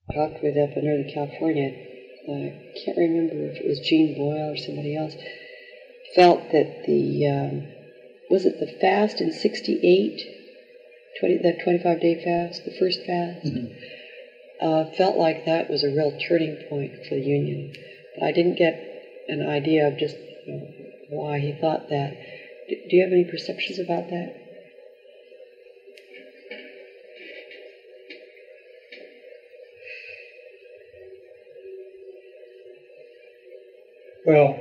talked with up in Northern California, I can't remember if it was Gene Boyle or somebody else, felt that was it the fast in 68, that 25-day fast, the first fast? Mm-hmm. Felt like that was a real turning point for the Union. But I didn't get an idea of just why he thought that. Do you have any perceptions about that? Well,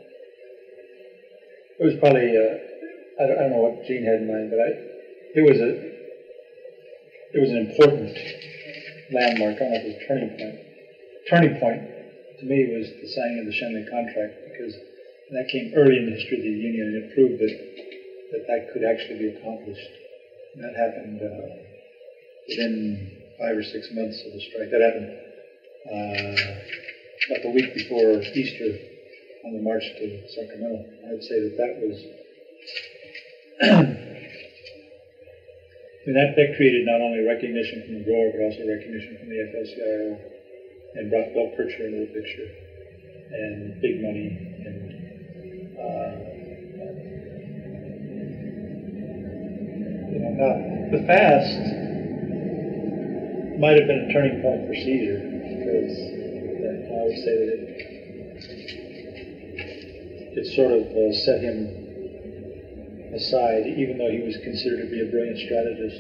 it was probably, I don't know what Gene had in mind, but it was an important landmark. I don't know if it was a turning point. Turning point, to me, was the signing of the Shenley contract, because that came early in the history of the Union, and it proved that could actually be accomplished. And that happened within 5 or 6 months of the strike. That happened about the week before Easter, on the march to Sacramento. I would say that was that created not only recognition from the grower, but also recognition from the AFL-CIO, and brought Bill Kirchner into the picture, and big money, and now the fast might have been a turning point for Caesar, because I would say that it sort of set him aside, even though he was considered to be a brilliant strategist.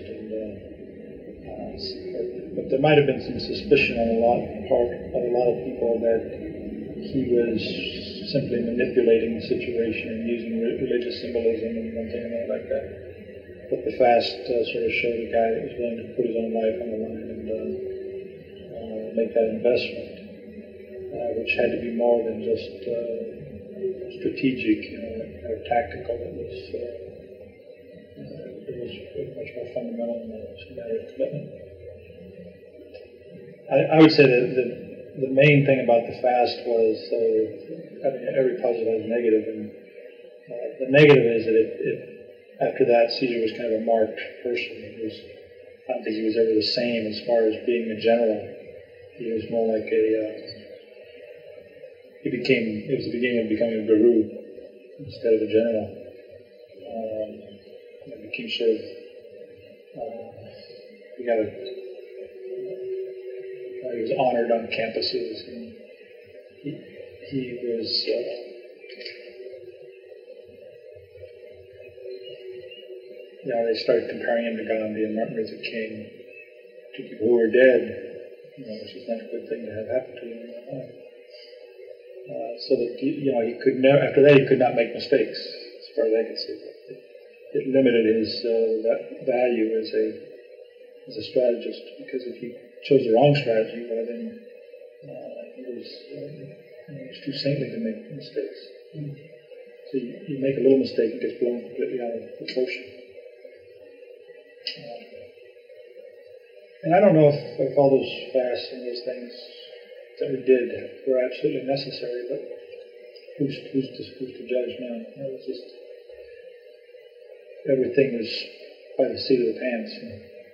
But there might have been some suspicion on part of a lot of people that he was simply manipulating the situation and using religious symbolism and one thing and another like that. But the fast sort of showed a guy that was willing to put his own life on the line and make that investment, which had to be more than just strategic, or tactical. It was much more fundamental than that. It was a matter of commitment. I would say that the main thing about the fast was, every positive has a negative, and the negative is that it after that, Caesar was kind of a marked person. I don't think he was ever the same as far as being a general. He was more like it was the beginning of becoming a guru instead of a general. It became sort of, he was honored on campuses, and he was, they started comparing him to Gandhi and Martin Luther King, to people who were dead, which is not a good thing to have happen to you in your life. So that he could never. After that, he could not make mistakes, as far as I could see. It limited his value as a strategist, because if he chose the wrong strategy, well, then he was too saintly to make mistakes. So you make a little mistake, it gets blown completely out of proportion. And I don't know if all those fasts and those things that we did were absolutely necessary, but who's to judge now? It was just, everything was by the seat of the pants. And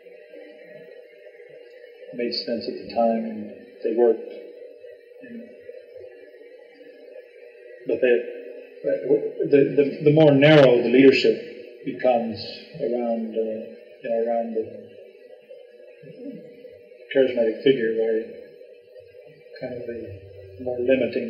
it made sense at the time, and they worked. But the more narrow the leadership becomes around the charismatic figure, where kind of the more limiting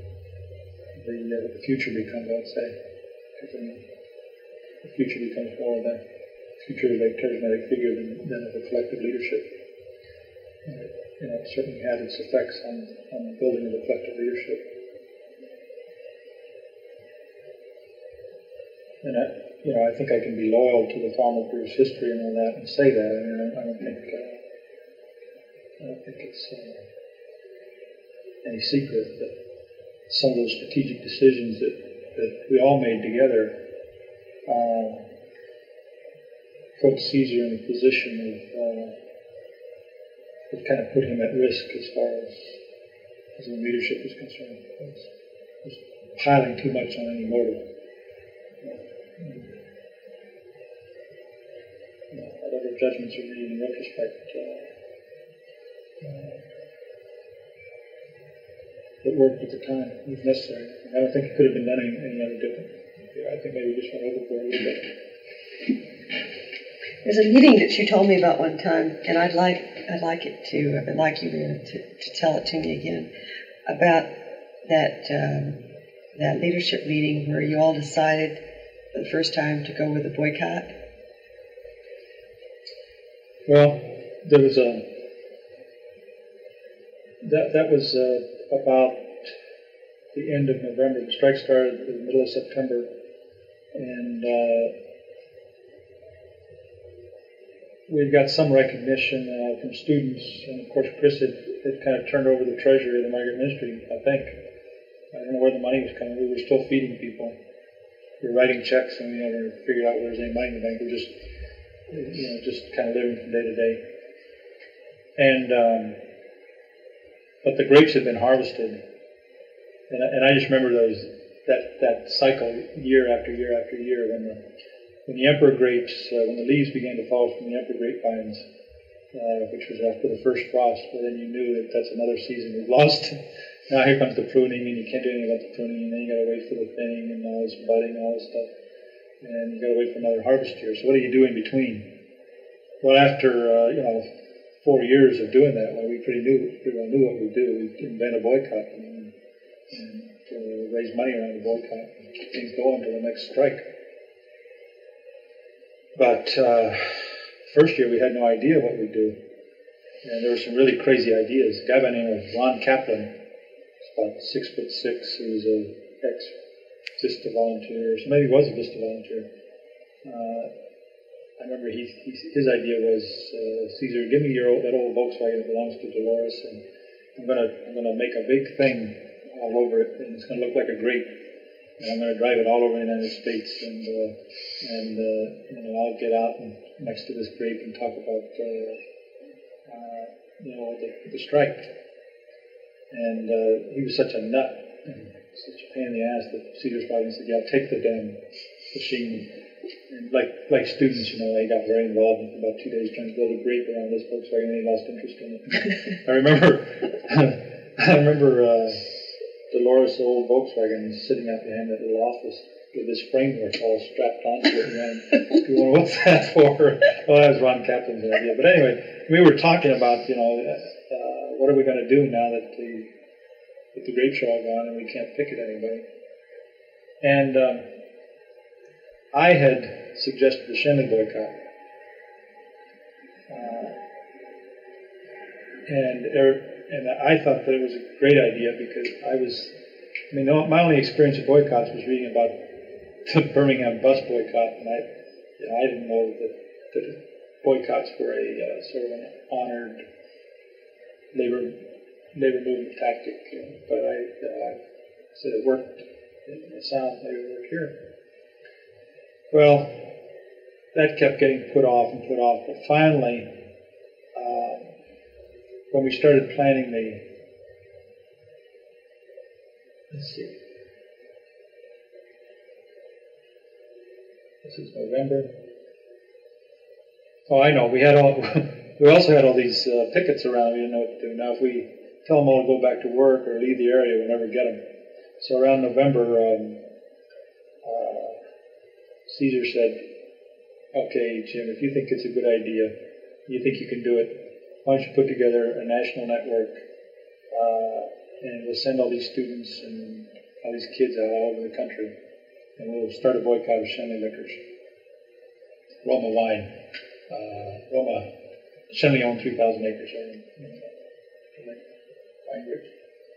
the future becomes, I'd say. Because the future becomes more of the future of a charismatic figure than of a collective leadership. It certainly had its effects on building of the collective leadership. And I think I can be loyal to the former Bruce history and all that, and say that. I don't think it's any secret that some of those strategic decisions that we all made together put Caesar in a position of kind of put him at risk as far as the leadership is concerned. It was piling too much on any motive. Whatever judgments are made in retrospect, it worked at the time. It was necessary. I don't think it could have been done any other different. I think maybe we just went overboard a little bit. There's a meeting that you told me about one time, and I'd like you to tell it to me again about that leadership meeting where you all decided for the first time to go with a boycott. Well, there was that was about the end of November. The strike started in the middle of September, and we've got some recognition from students, and of course Chris had kind of turned over the treasury of the migrant ministry, I think. I don't know where the money was coming. We were still feeding people. We were writing checks, and we never figured out where there was any money in the bank. We were just kind of living from day to day. And but the grapes had been harvested, and I just remember that cycle year after year after year when the emperor grapes, when the leaves began to fall from the emperor grapevines, which was after the first frost. Well, then you knew that that's another season we've lost. Now here comes the pruning, and you can't do anything about the pruning, and then you got to wait for the thinning and all this budding and all this stuff, and you got to wait for another harvest year. So what do you do in between? Well, after 4 years of doing that, well, we pretty well knew what we'd do. We'd invent a boycott and raise money around the boycott and keep things going until the next strike. But first year we had no idea what we'd do, and there were some really crazy ideas. A guy by the name of Ron Kaplan, about 6'6", he was a ex-Vista volunteer, so maybe he was a Vista volunteer. I remember his idea was, Caesar, give me that old Volkswagen that belongs to Dolores, and I'm gonna make a big thing all over it, and it's gonna look like a grape, and I'm gonna drive it all over the United States, and I'll get out next to this grape and talk about the strike. And he was such a nut and such a pain in the ass that Caesar's probably said, "Yeah, take the damn machine." And like students, they got very involved in about 2 days trying to build a grape around this Volkswagen, and they lost interest in it. I remember Dolores' old Volkswagen sitting out behind that little office with this framework all strapped onto it. And what's that for? Well, that was Ron Kaplan's idea. But anyway, we were talking about, what are we going to do now that the grapes are all gone and we can't picket anybody? And I had suggested the Schenley boycott. And I thought that it was a great idea because my only experience of boycotts was reading about the Birmingham bus boycott, and I didn't know that boycotts were a sort of an honored labor movement tactic, but I said it worked. It sounds like it worked here. Well, that kept getting put off, but finally, when we started planning this is November. Oh, I know. We also had all these pickets around. We didn't know what to do. Now, if we tell them all to go back to work or leave the area, we'll never get them. So around November, Caesar said, "Okay, Jim, if you think it's a good idea, you think you can do it, why don't you put together a national network, and we'll send all these students and all these kids out all over the country, and we'll start a boycott of Schenley liquors, Roma wine. Schenley owned 3,000 acres. Wine grapes.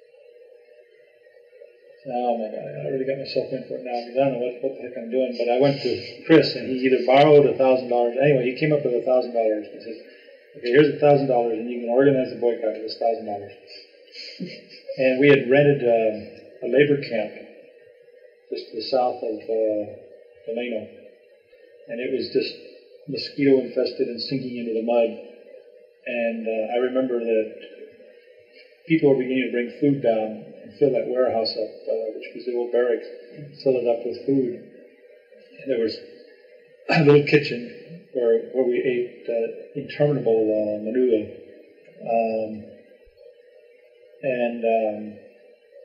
Oh my God, I really got myself in for it now because I don't know what the heck I'm doing. But I went to Chris, and he either borrowed $1,000. Anyway, he came up with $1,000. He says, "Okay, here's $1,000, and you can organize a boycott with this $1,000." And we had rented a labor camp just to the south of Delano, and it was just mosquito infested and sinking into the mud. And I remember that people were beginning to bring food down and fill that warehouse up, which was the old barracks, fill it up with food. And there was a little kitchen where we ate interminable manula.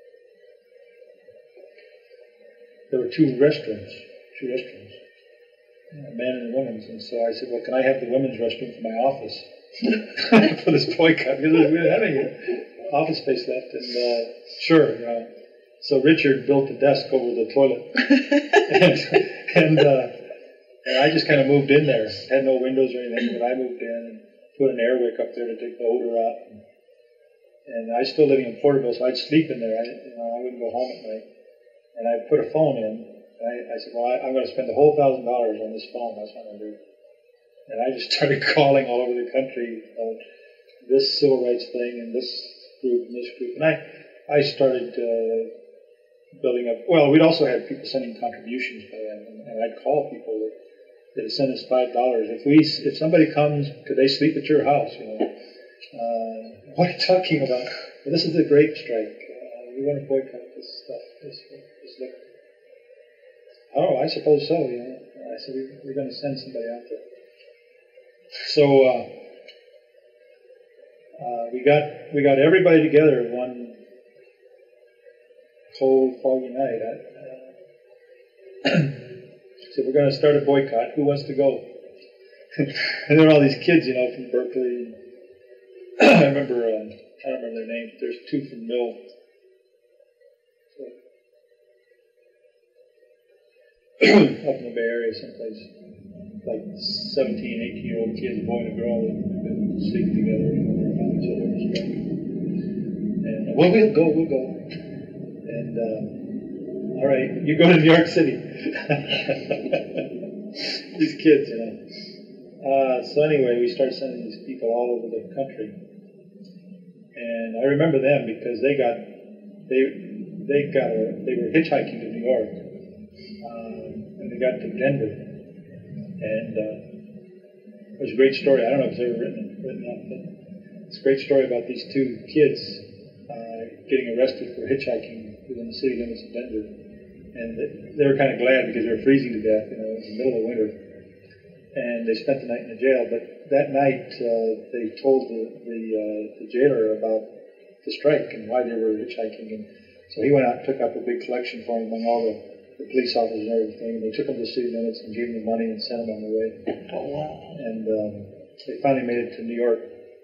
there were two restrooms, a man and a women's. And so I said, well, can I have the women's restroom for my office for this boycott? Because we didn't have any office space left. And sure. So Richard built a desk over the toilet. and I just kind of moved in there. Had no windows or anything, but I moved in and put an air wick up there to take the odor out. And I was still living in Porterville, so I'd sleep in there. I wouldn't go home at night. And I put a phone in. And I said, well, I'm going to spend the whole $1,000 on this phone. That's what I'm going to do. And I just started calling all over the country about this civil rights thing and this group and this group. And I started building up. Well, we'd also had people sending contributions by then. And I'd call people that send us $5. If somebody comes, could they sleep at your house? What are you talking about? Well, this is the grape strike. We want to boycott this stuff, this liquor. Oh, I suppose so. I said we're going to send somebody out there. So we got everybody together one cold, foggy night. So we're going to start a boycott. Who wants to go? And there were all these kids, from Berkeley. I don't remember their names. There's two from Mill. Up in the Bay Area someplace, like 17, 18-year-old kids, a boy and a girl, that have been sleeping together and found each other in the strike. And, well, we'll go. And, all right, you go to New York City. These kids, So anyway, we started sending these people all over the country. And I remember them because they were hitchhiking to New York. And they got to Denver. And it was a great story. I don't know if it's ever written up, but it's a great story about these two kids getting arrested for hitchhiking within the city limits of Denver. And they were kind of glad because they were freezing to death, in the middle of winter. And they spent the night in the jail. But that night, they told the jailer about the strike and why they were hitchhiking. And so he went out and took up a big collection for them among all the police officers and everything. And they took them to the city limits and gave them the money and sent them on their way. Oh, wow. And they finally made it to New York.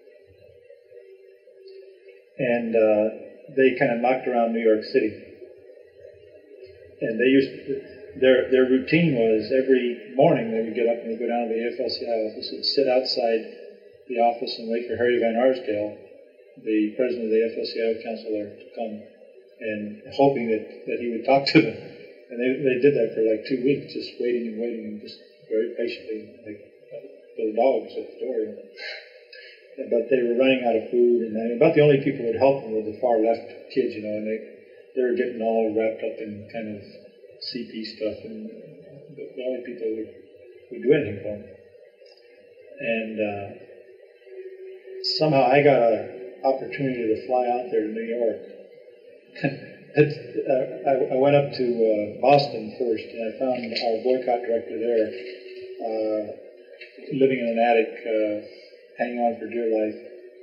And they kind of knocked around New York City. And they their routine was every morning they would get up and they'd go down to the AFL-CIO office and sit outside the office and wait for Harry Van Arsdale, the president of the AFL-CIO council there, to come, and hoping that he would talk to them. And they did that for like 2 weeks, just waiting and just very patiently, like the dogs at the door. But they were running out of food, and about the only people who would help them were the far left kids, and they were getting all wrapped up in kind of CP stuff, and the only people who would do anything for them. And somehow I got an opportunity to fly out there to New York. I went up to Boston first, and I found our boycott director there, living in an attic, hanging on for dear life.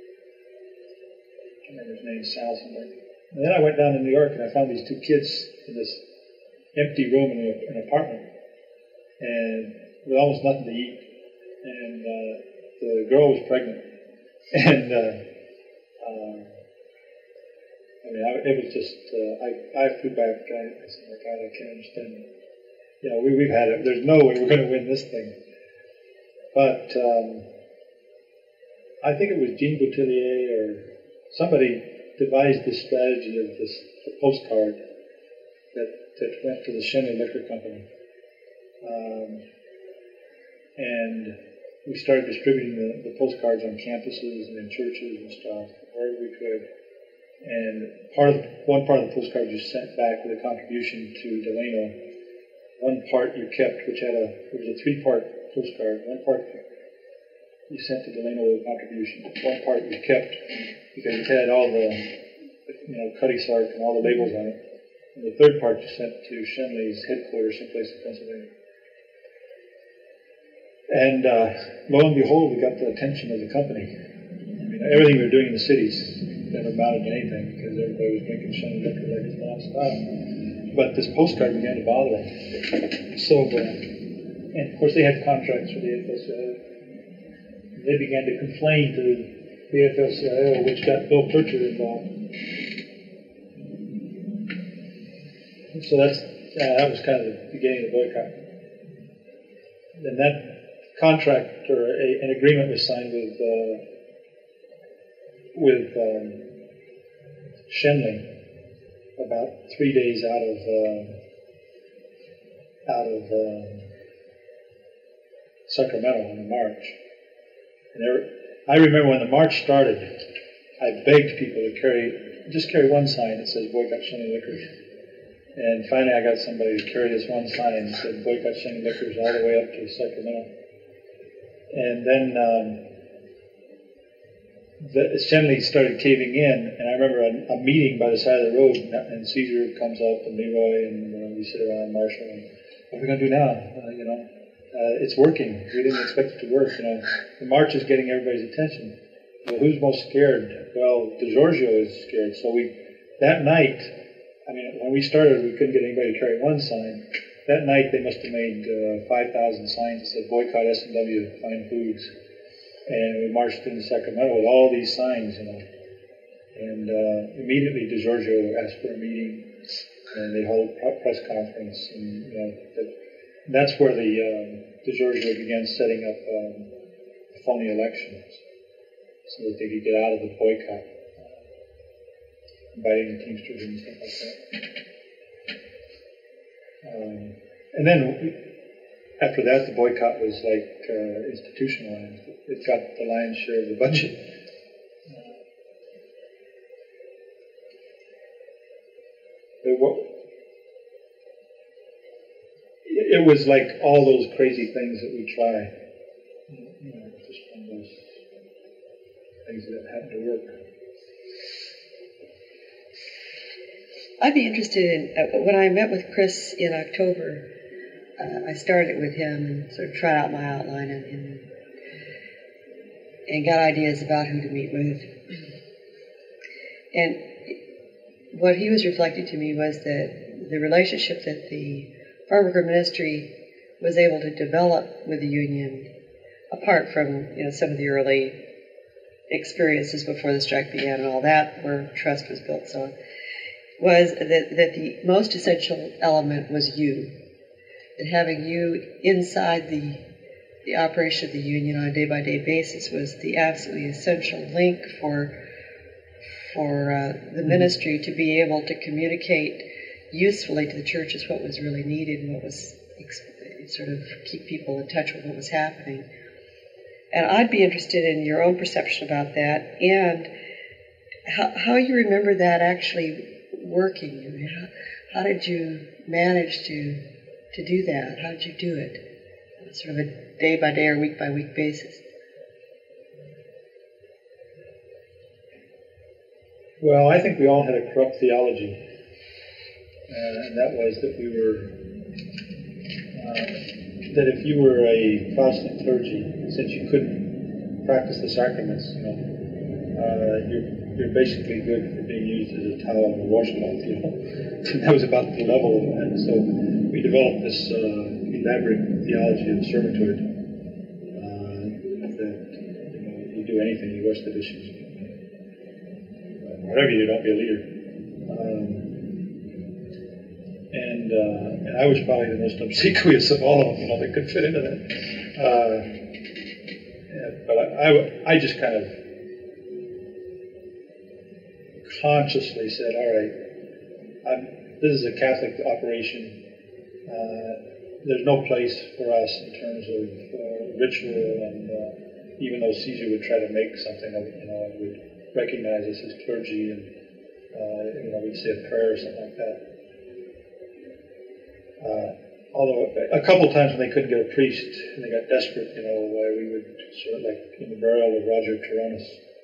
I can't remember his name, Sal something. And then I went down to New York, and I found these two kids in this empty room in an apartment, and with almost nothing to eat. And the girl was pregnant, and it was just. I flew back. I said, "My God, I can't understand." We've had it. There's no way we're going to win this thing. But I think it was Jean Boutillier or somebody devised this strategy of the postcard that went to the Shenley Liquor Company. And we started distributing the postcards on campuses and in churches and stuff, wherever we could. And one part of the postcard you sent back with a contribution to Delano. One part you kept, which it was a 3-part postcard. One part you sent to Delano with a contribution. One part you kept because it had all the, Cutty Sark and all the labels on it. And the third part you sent to Shenley's headquarters someplace in Pennsylvania. And lo and behold, we got the attention of the company. Everything we were doing in the cities never amounted to anything because everybody was drinking Shenley liquor like it's nonstop. but this postcard began to bother them. So, and of course they had contracts with the AFL-CIO. They began to complain to the AFL-CIO, which got Bill Pritchard involved. So that was kind of the beginning of the boycott. And that contract or an agreement was signed with Shenley about 3 days out of Sacramento on the march. And I remember when the march started, I begged people to carry one sign that says boycott Shenley Liquors. And finally I got somebody to carry this one sign that said boycott Shenley Liquors all the way up to Sacramento. And then Shenley started caving in, and I remember a meeting by the side of the road, and Caesar comes up, and Leroy, and we sit around, Marshall, and what are we going to do now? It's working. We didn't expect it to work. The march is getting everybody's attention. Well, who's most scared? Well, DeGiorgio is scared. So that night, when we started, we couldn't get anybody to carry one sign. That night, they must have made 5,000 signs that said boycott S&W, Fine Foods. And we marched into Sacramento with all these signs, And immediately DeGiorgio asked for a meeting, and they held a press conference. And that's where DeGiorgio began setting up phony elections so that they could get out of the boycott, inviting the Teamsters and stuff like that. And then after that, the boycott was institutionalized. It got the lion's share of the budget. It was like all those crazy things that we try. Just one of those things that happened to work. I'd be interested in, when I met with Chris in October, I started with him and sort of tried out my outline and got ideas about who to meet with. And what he was reflecting to me was that the relationship that the Farm Worker Ministry was able to develop with the union, apart from some of the early experiences before the strike began and all that, where trust was built, so was that the most essential element was you. That having you inside the operation of the union on a day-by-day basis was the absolutely essential link for the ministry to be able to communicate usefully to the churches what was really needed and what was sort of keep people in touch with what was happening. And I'd be interested in your own perception about that and how you remember that actually working. How did you manage to do that? How did you do it? Sort of a day-by-day or week-by-week basis. Well, I think we all had a corrupt theology, and that was that we were that if you were a Protestant clergy, since you couldn't practice the sacraments, you're basically good for being used as a towel or washcloth, And that was about the level, and so we developed this elaborate theology of servitude that you do anything, you wash the dishes. Whatever you do, don't be a leader. And I was probably the most obsequious of all of them, that could fit into that. But I just kind of consciously said, all right, this is a Catholic operation. There's no place for us in terms of ritual, and even though Caesar would try to make something of it, would recognize us as clergy, and we'd say a prayer or something like that. Although a couple of times when they couldn't get a priest and they got desperate, we would sort of like in the burial of Roger Tyrannus,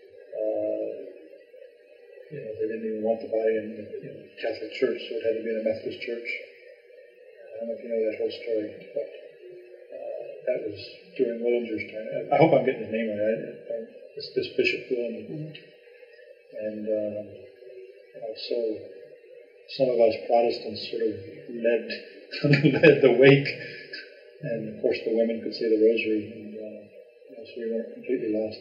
they didn't even want the body in the Catholic Church, so it had to be in a Methodist church. I don't know if you know that whole story, but that was during Willinger's time. I hope I'm getting his name right. This Bishop Willinger. Mm-hmm. And so some of us Protestants sort of led the wake, and of course the women could say the rosary, and so we weren't completely lost.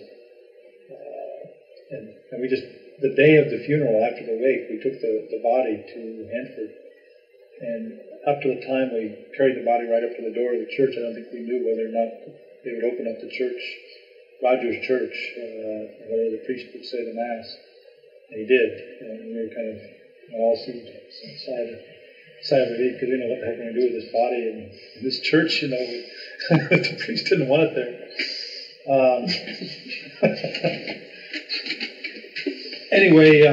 And we just, the day of the funeral after the wake, we took the body to Hanford, and up to the time we carried the body right up to the door of the church. I don't think we knew whether or not they would open up the church, Rogers Church, whether the priest would say the Mass. And he did, and we were kind of all seemed sigh of relief, because we know what the heck we're going to do with this body and this church, the priest didn't want it there. Anyway,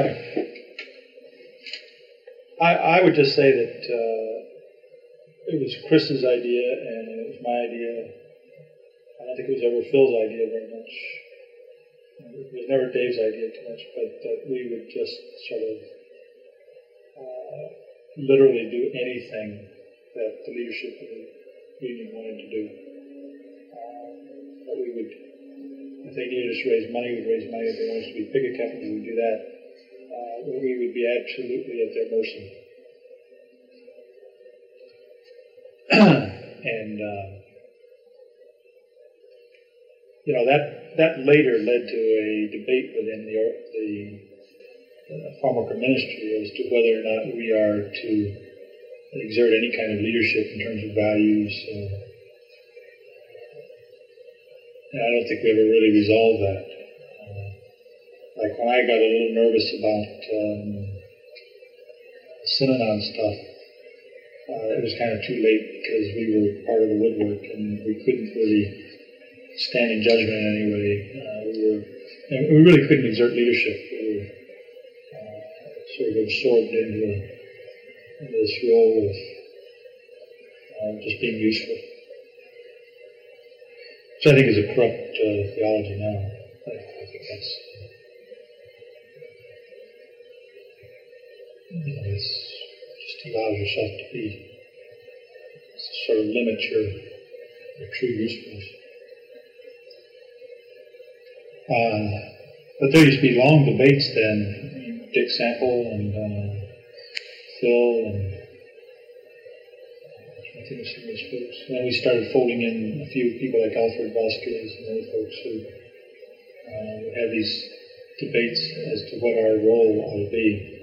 I would just say that it was Chris's idea and it was my idea. I don't think it was ever Phil's idea very much. It was never Dave's idea too much, but that we would just sort of literally do anything that the leadership of the union wanted to do. That we would, if they needed us to raise money, we'd raise money. If they wanted us to be picket company, we'd do that. We would be absolutely at their mercy. And that later led to a debate within the farm worker ministry as to whether or not we are to exert any kind of leadership in terms of values. And I don't think we ever really resolved that. Like when I got a little nervous about Synanon stuff, it was kind of too late because we were part of the woodwork and we couldn't really stand in judgment in any way. We really couldn't exert leadership. We were sort of absorbed into this role of just being useful, which I think is a corrupt theology now. I think that's, it just allows yourself to be, sort of limit your true usefulness. But there used to be long debates then. Dick Sample and Phil and I think some of those folks. And then we started folding in a few people like Alfred Vasquez and other folks who had these debates as to what our role ought to be.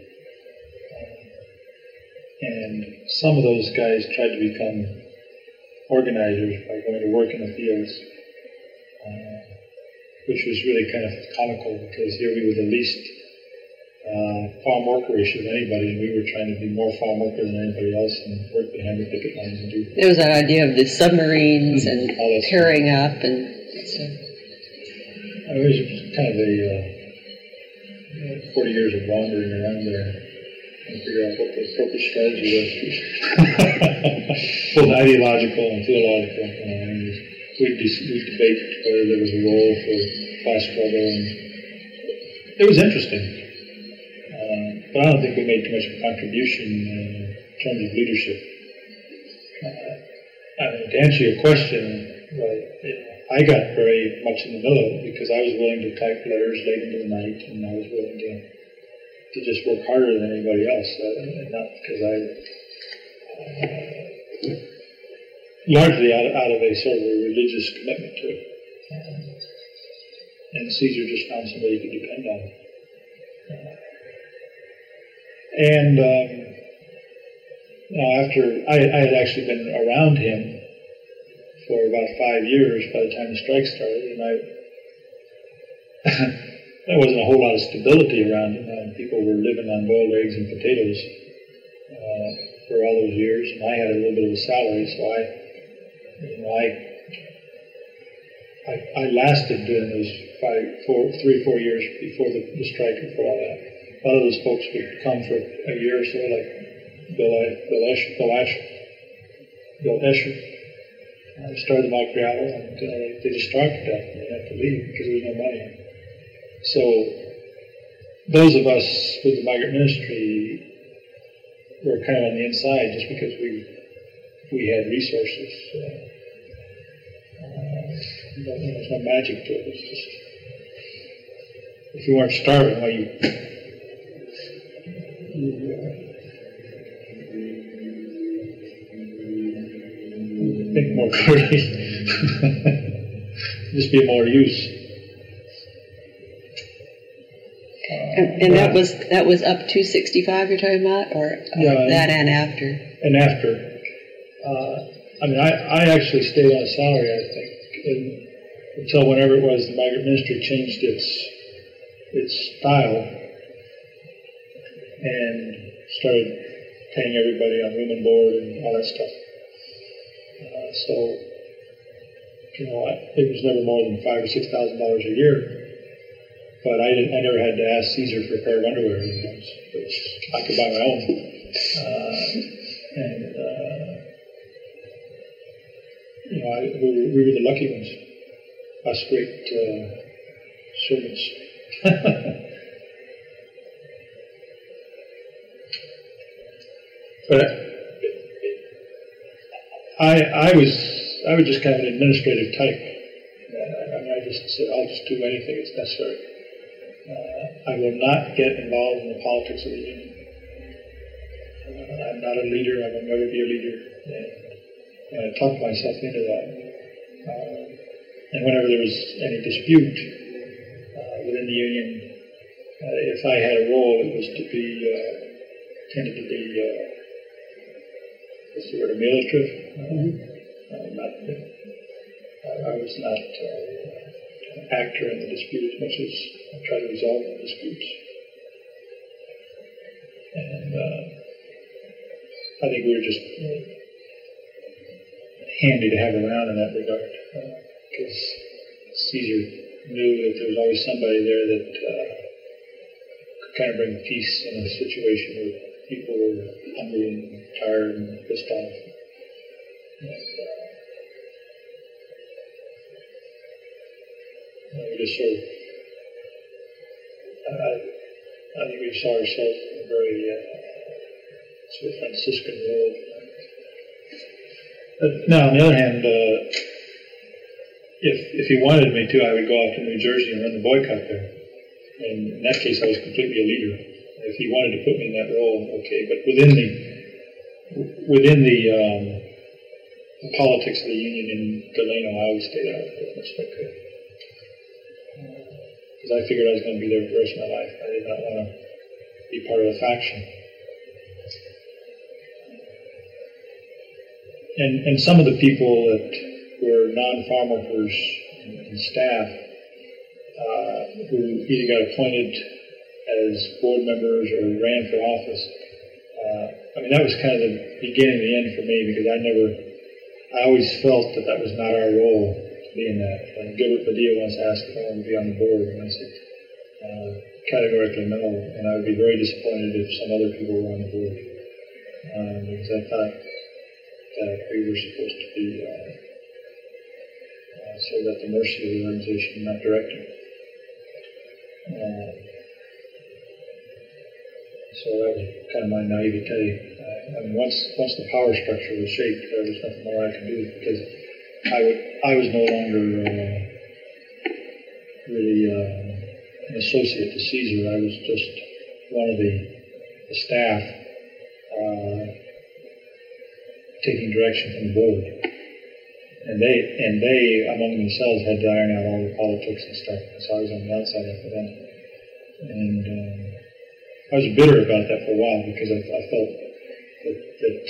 And some of those guys tried to become organizers by going to work in the fields, which was really kind of comical because here we were the least farm workerish of anybody, and we were trying to be more farm worker than anybody else and work behind the picket lines and do. There was that idea of the submarines and pairing up and stuff. It was kind of a 40 years of wandering around there and figure out what the appropriate strategy was, both ideological and theological. We'd debate whether there was a role for class struggle, and it was interesting. But I don't think we made too much of a contribution in terms of leadership. To answer your question, I got very much in the middle of it because I was willing to type letters late into the night, and I was willing to just work harder than anybody else, not because largely out of a sort of a religious commitment to it. And Caesar just found somebody he could depend on. And after I had actually been around him for about 5 years by the time the strike started, and there wasn't a whole lot of stability around him. People were living on boiled eggs and potatoes for all those years, and I had a little bit of a salary, so I lasted during those 3 or 4 years before the strike and for all that. A lot of those folks would come for a year or so, like Bill Escher. Started the Mike Gravel, and they just starved to death. They had to leave because there was no money. So those of us with the migrant ministry were kind of on the inside just because we had resources. There's no magic to it. It's just, if you weren't starving, well, Just be more use. And that was up to 65 you're talking about, or that and after? And after. I actually stayed on salary, I think, until whenever it was the migrant ministry changed its style and started paying everybody on room and board and all that stuff. It was never more than $5,000 or $6,000 a year. But I never had to ask Caesar for a pair of underwear, which I could buy my own. We were the lucky ones, us great servants. But I was just kind of an administrative type. I just said, I'll just do anything that's necessary. I will not get involved in the politics of the union. I'm not a leader. I will never be a leader. And I talked myself into that. And whenever there was any dispute within the union, if I had a role, it was tended to be, what's the word, ameliorative. I was not an actor in the dispute as much as I try to resolve the disputes. And I think we were just handy to have around in that regard, because Caesar knew that there was always somebody there that could kind of bring peace in a situation where people were hungry and tired and pissed off. And we just sort of, I think we saw ourselves in a very sort of Franciscan role. Now, on the other hand, if he wanted me to, I would go off to New Jersey and run the boycott there. And in that case, I was completely a leader. If he wanted to put me in that role, okay. But within the politics of the union in Delano, I always stayed out as much as I could. Because I figured I was going to be there for the rest of my life. I did not want to be part of a faction. And some of the people that were non-farm workers and staff who either got appointed as board members or ran for office, that was kind of the beginning and the end for me, because I always felt that was not our role to be in that. Gilbert Padilla once asked if I wanted to be on the board, and I said categorically no, and I would be very disappointed if some other people were on the board, because I thought that we were supposed to be sort of at the mercy of the organization, not directing. So that was kind of my naivete. Once the power structure was shaped, there was nothing more I could do, because I was no longer really an associate to Caesar. I was just one of the staff taking direction from the board. And they among themselves had to iron out all the politics and stuff. So I was on the outside after that. And I was bitter about that for a while, because I felt that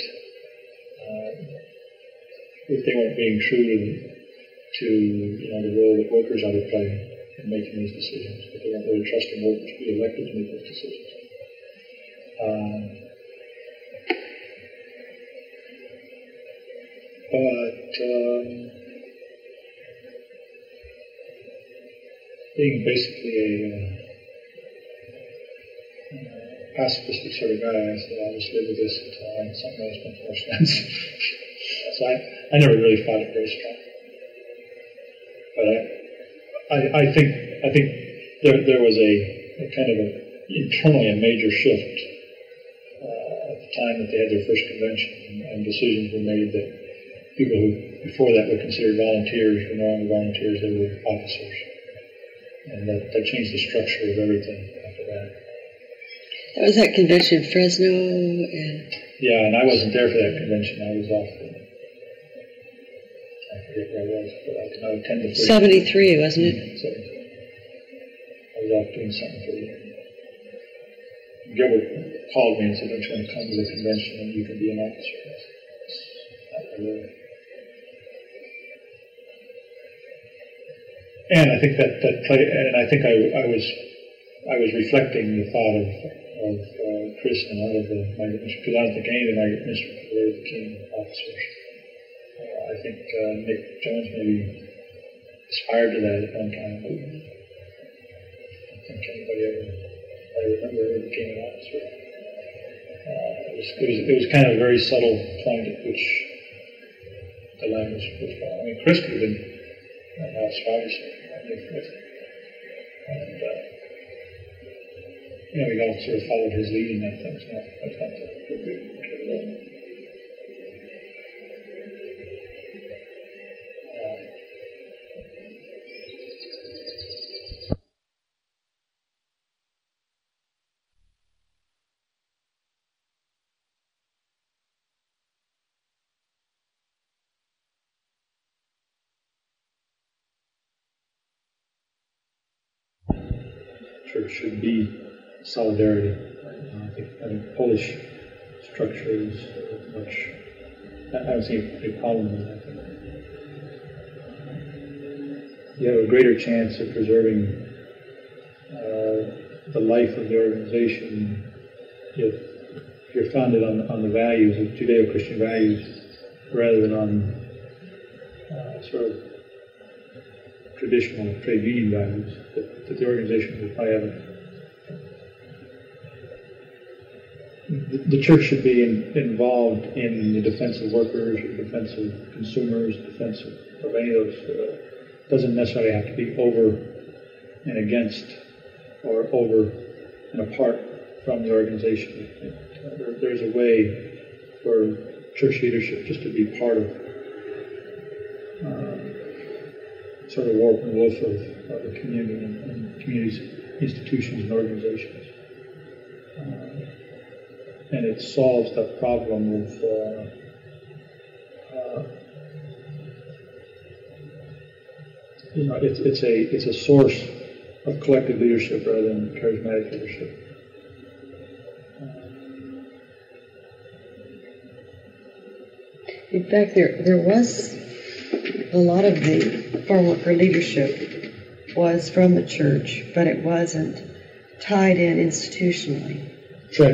if they weren't being true to the role that workers ought to play in making these decisions, that they weren't really trusting workers to be elected to make those decisions. Being basically a pacifistic sort of guy, I said, I'll just live with this until something else makes more sense. So I never really fought it very strong. But I think there was a kind of internally a major shift at the time that they had their first convention, and decisions were made that people who before that were considered volunteers were no longer volunteers, they were officers. And that changed the structure of everything after that. That was that convention in Fresno? Yeah, and I wasn't there for that convention. I was off I forget forget where I was, but I did not attend the first. 73, wasn't it? 73. I was off doing something for the year. Gilbert called me and said, "Don't you want to come to the convention and you can be an officer?" And I think that play, and I think I was reflecting the thought of Chris and all of the Margaret Mitchell, because I don't think any of the Margaret Mitchell were became officers. I think Nick Jones maybe aspired to that at one time. But I don't think anybody I remember ever became an officer. It was kind of a very subtle point at which the line was drawn. I mean, Chris could have been an officer, obviously. And we all sort of followed his lead in that thing. So that's not the church should be solidarity. I think Polish structure is much. I don't see a problem with that. You have a greater chance of preserving the life of the organization if you're founded on the values of Judeo-Christian values rather than on sort of traditional trade union values that the organization would probably have. The church should be involved in the defense of workers, or defense of consumers, defense of any of those. Doesn't necessarily have to be over and against or over and apart from the organization. There's a way for church leadership just to be part of sort of warp and woof of the community and communities, institutions, and organizations. And it solves the problem of it's a source of collective leadership rather than charismatic leadership. In fact, there was a lot of the farm worker leadership was from the church, but it wasn't tied in institutionally. Right.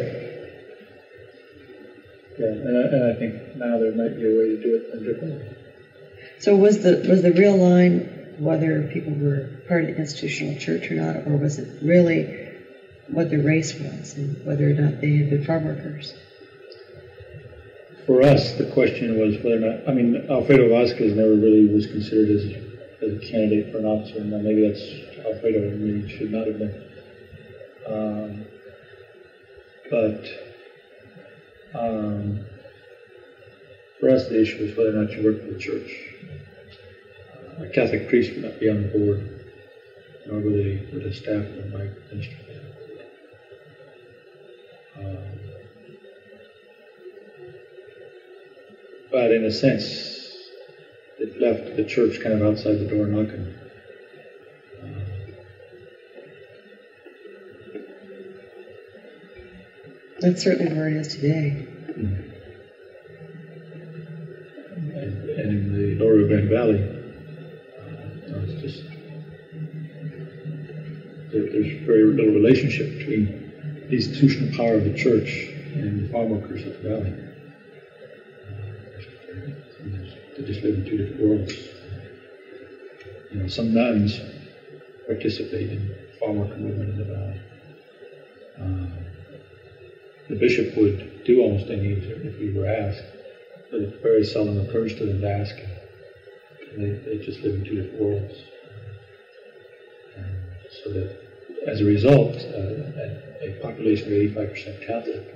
Yeah, and I think now there might be a way to do it differently. So was the real line whether people were part of the institutional church or not, or was it really what their race was and whether or not they had been farm workers? For us, the question was whether or not, I mean, Alfredo Vasquez never really was considered as a candidate for an officer, and maybe that's Alfredo, maybe should not have been. For us, the issue was whether or not you worked for the church. A Catholic priest would not be on the board, nor would the staff of my ministry be on the board. But in a sense, it left the church kind of outside the door knocking. That's certainly where it is today. Mm-hmm. And in the Lower Rio Grande Valley, it's just there's very little relationship between the institutional power of the church and the farm workers of the valley. They just live in two different worlds. Some nuns participate in the farm worker movement in the valley. The bishop would do almost any if we were asked, but it very seldom occurs to them to ask. They just live in two different worlds. And so that, as a result, a population of 85% Catholic,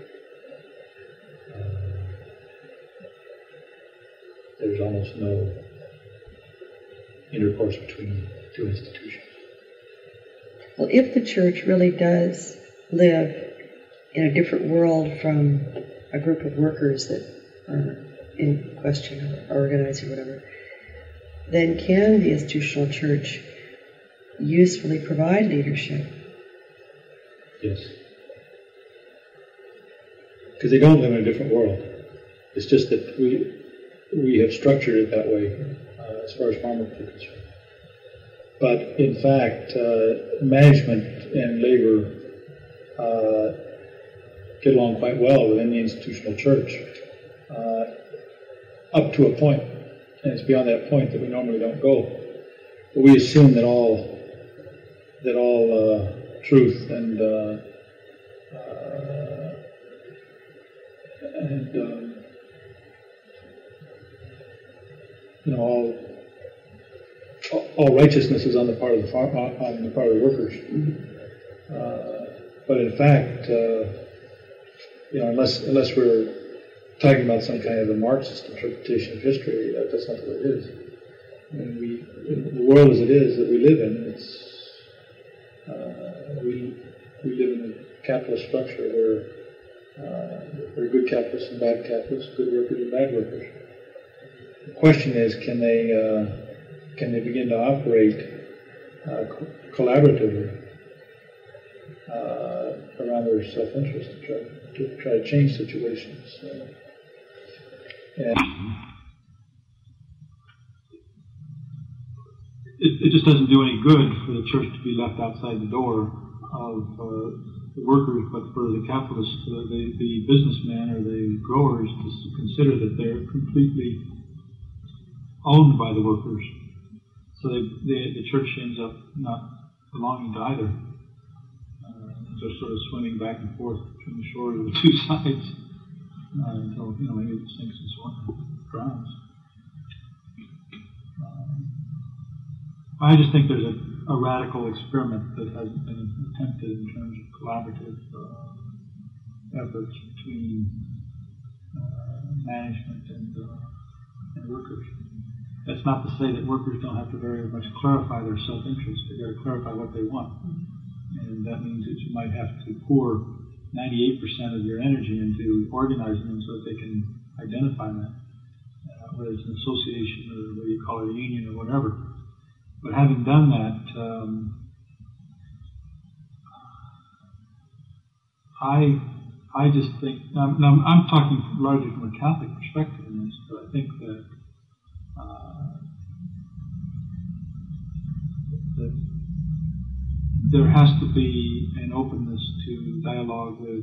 there's almost no intercourse between two institutions. Well, if the church really does live in a different world from a group of workers that are in question or organizing or whatever, then can the institutional church usefully provide leadership? Yes. Because they don't live in a different world. It's just that we have structured it that way as far as farmers are concerned. But in fact, management and labor get along quite well within the institutional church, up to a point, and it's beyond that point that we normally don't go. But we assume that all truth and all righteousness is on the part of the on the part of the workers. But in fact, unless we're talking about some kind of a Marxist interpretation of history, that's not what it is. I mean, the world as it is that we live in, we live in a capitalist structure where there are good capitalists and bad capitalists, good workers and bad workers. The question is, can they begin to operate collaboratively around their self-interest to try to change situations? It just doesn't do any good for the church to be left outside the door of the workers, but for the capitalists, the businessmen or the growers to consider that they're completely owned by the workers. So the church ends up not belonging to either. They're sort of swimming back and forth between the shores of the two sides until maybe it sinks and drowns. I just think there's a radical experiment that hasn't been attempted in terms of collaborative efforts between management and workers. That's not to say that workers don't have to very much clarify their self-interest. They've got to clarify what they want. And that means that you might have to pour 98% of your energy into organizing them so that they can identify that, whether it's an association or whether you call it a union or whatever. But having done that, I just think, now I'm talking largely from a Catholic perspective in this, but I think that there has to be an openness to dialogue with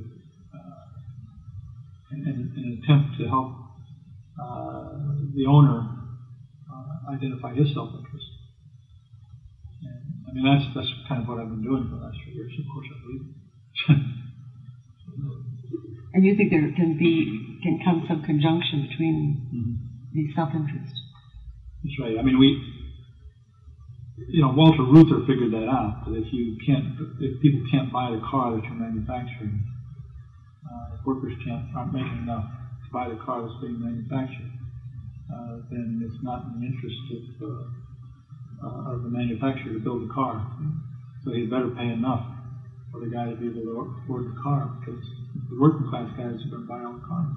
an attempt to help the owner identify his self-interest. I mean, that's kind of what I've been doing for the last 3 years. Of course, I believe it. And you think there can come some conjunction between these self-interests? That's right. I mean, Walter Reuther figured that out. That if people can't buy the car that you're manufacturing, if workers aren't making enough to buy the car that's being manufactured, then it's not in the interest of the manufacturer to build the car. So he'd better pay enough for the guy to be able to afford the car, because the working class guys are going to buy all the cars.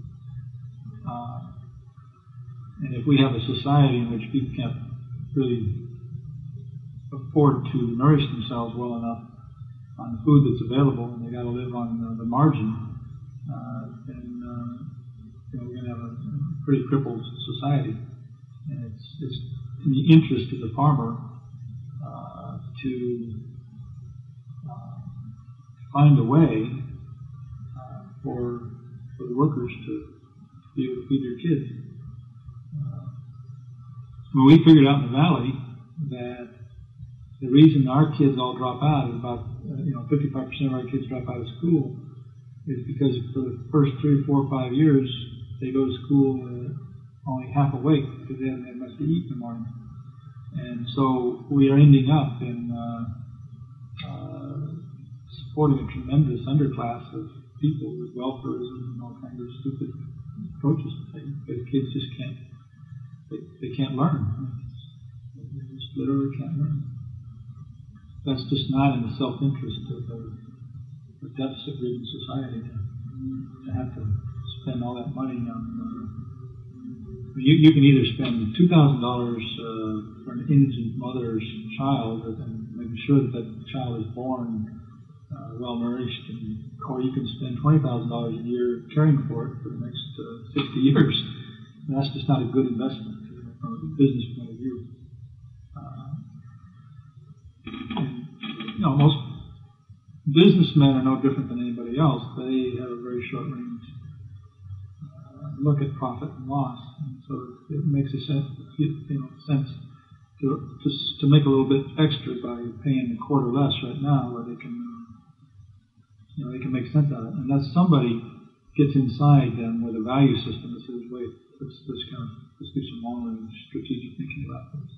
And if we have a society in which people can't really afford to nourish themselves well enough on the food that's available, and they got to live on the margin, then we're going to have a pretty crippled society. And it's in the interest of the farmer to find a way for the workers to be able to feed their kids. We figured out in the valley that the reason our kids all drop out is about 55% of our kids drop out of school is because for the first 3, 4, 5 years they go to school only half awake because they haven't had much to eat in the morning. And so we are ending up in supporting a tremendous underclass of people with welfarism and all kinds of stupid approaches to things because kids just they can't learn. They just literally can't learn. That's just not in the self-interest of a deficit-ridden society to have to spend all that money on You can either spend $2,000 for an indigent mother's child and making sure that that child is born well nourished, or you can spend $20,000 a year caring for it for the next 60 years. And that's just not a good investment from a business point of view. And, most businessmen are no different than anybody else. They have a very short range look at profit and loss, and so it makes a sense to make a little bit extra by paying a quarter less right now, where they can make sense out of it, unless somebody gets inside them with a value system that says, wait, let's do some long-range strategic thinking about this.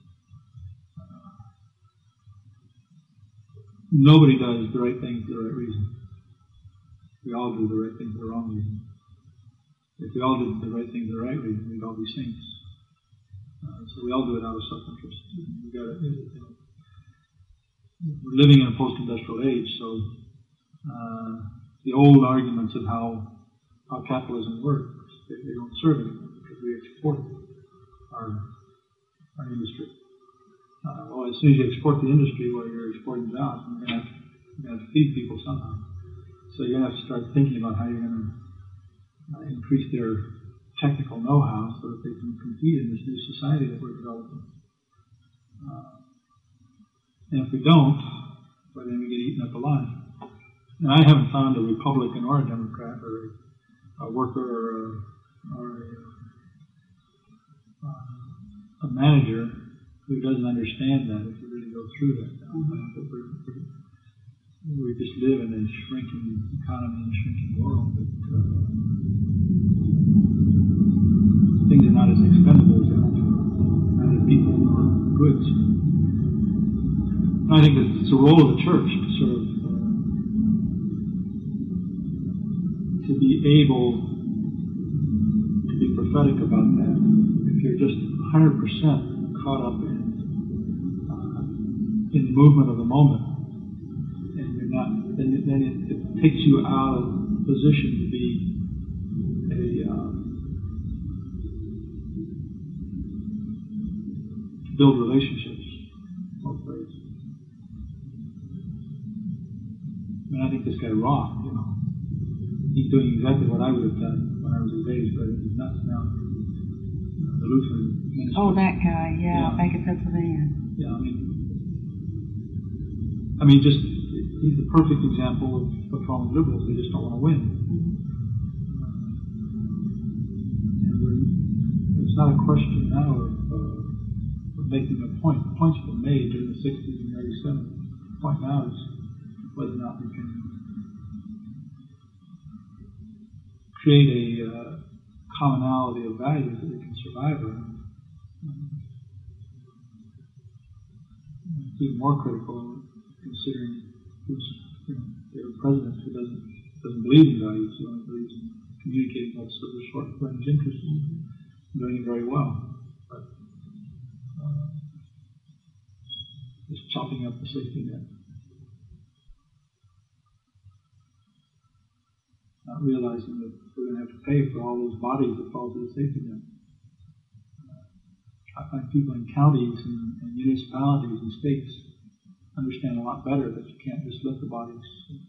Nobody does the right thing for the right reason. We all do the right thing for the wrong reason. If we all did the right thing for the right reason, we'd all be saints. So we all do it out of self-interest. We're living in a post-industrial age, so the old arguments of how capitalism works, they don't serve anymore because we export our industry. Well, as soon as you export the industry, you're exporting jobs, and you're going to have to feed people somehow. So you're going to have to start thinking about how you're going to increase their technical know-how so that they can compete in this new society that we're developing. And if we don't, well, then we get eaten up alive. And I haven't found a Republican or a Democrat or a worker or a manager who doesn't understand that if you really go through that. We just live in a shrinking economy and a shrinking world. But, things are not as expendable as they ought to be, neither people nor goods. And I think that it's the role of the church to sort of to be able to be prophetic about that. If you're just 100% caught up in the movement of the moment, and you're not, then it takes you out of position to be build relationships both ways. I think this guy Roth, he's doing exactly what I would have done when I was his age, but he's nuts now. The Lutheran minister. Oh, that guy, yeah, back in Pennsylvania. Yeah, I mean, just he's the perfect example of what's wrong with liberals. They just don't want to win. And it's not a question now of making a point. The point's been made during the 60s and early 70s. The point now is whether or not we can create a commonality of values that we can survive around. It's even more critical considering the president who doesn't believe in values, he only believes in communicating what's sort of short-range interests and doing it very well. But just chopping up the safety net. Not realizing that we're going to have to pay for all those bodies that fall to the safety net. I find people in counties and municipalities and states understand a lot better that you can't just lift the bodies.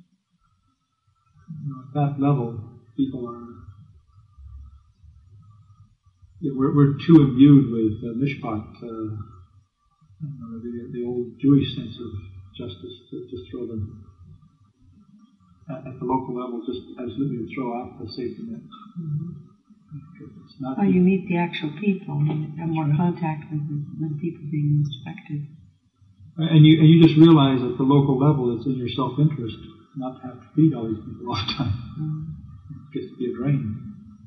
At that level, people are. We're too imbued with mishpat. The old Jewish sense of justice to just throw them at the local level, just absolutely throw out the safety net. Oh, you meet the actual people and have more contact with the people being most affected. And you just realize at the local level it's in your self-interest not to have to feed all these people all the time. It gets to be a drain.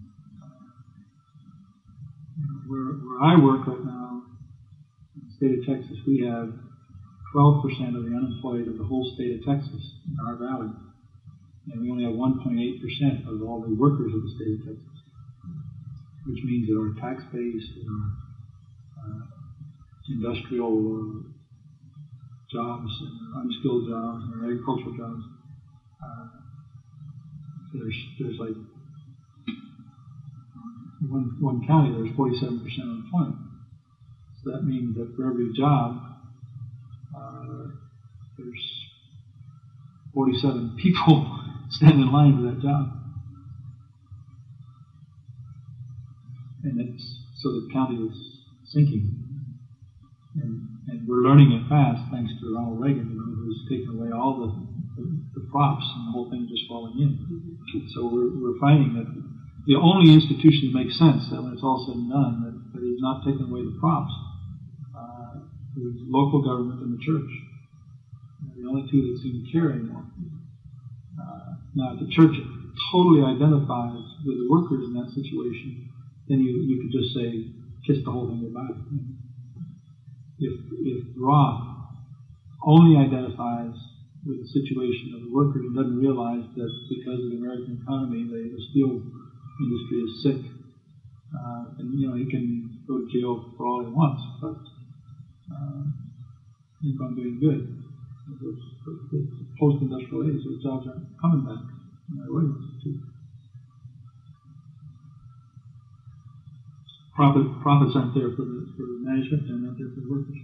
Where I work right now, in the state of Texas, we have 12% of the unemployed of the whole state of Texas in our valley. And we only have 1.8% of all the workers of the state of Texas. Which means that our tax base and our industrial jobs and unskilled jobs and our agricultural jobs, there's like one county, there's 47% unemployment. So that means that for every job, there's 47 people standing in line for that job. And so the county is sinking. And we're learning it fast thanks to Ronald Reagan, who's taken away all the props and the whole thing just falling in. So we're finding that the only institution that makes sense, that when it's all said and done, that is not taking away the props, is local government and the church. They're the only two that seem to care anymore. Now, if the church totally identifies with the workers in that situation, then you could just say, kiss the whole thing goodbye. If Roth only identifies with the situation of the worker and doesn't realize that because of the American economy, the steel industry is sick, and he can go to jail for all he wants, but he's not doing good. It's post-industrial age, those jobs aren't coming back in that way. Profits aren't there for the management, they're not there for the workers.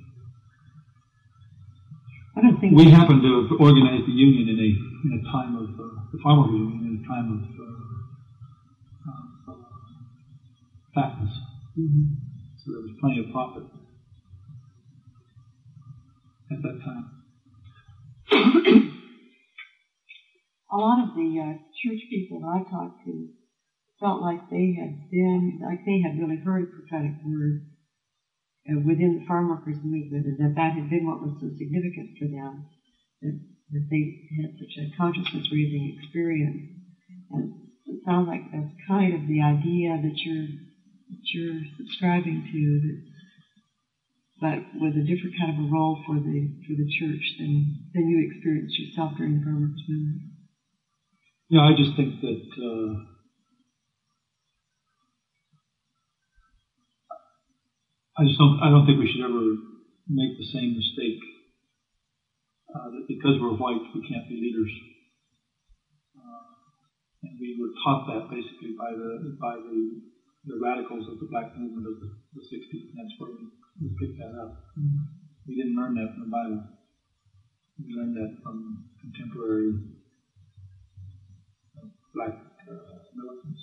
I don't think we happen to have organized the union in a time of the farmers' union in a time of fatness. Mm-hmm. So there was plenty of profit at that time. A lot of the church people that I talked to felt like they had really heard prophetic word within the farm workers movement, and that had been what was so significant for them, that they had such a consciousness-raising experience. And it sounds like that's kind of the idea that you're subscribing to, but with a different kind of a role for the church than you experienced yourself during the farm workers movement. Yeah, I just think that I don't think we should ever make the same mistake that because we're white we can't be leaders. And we were taught that basically by the radicals of the black movement of the 60s, and that's where we picked that up. Mm-hmm. We didn't learn that from the Bible. We learned that from contemporary black militants.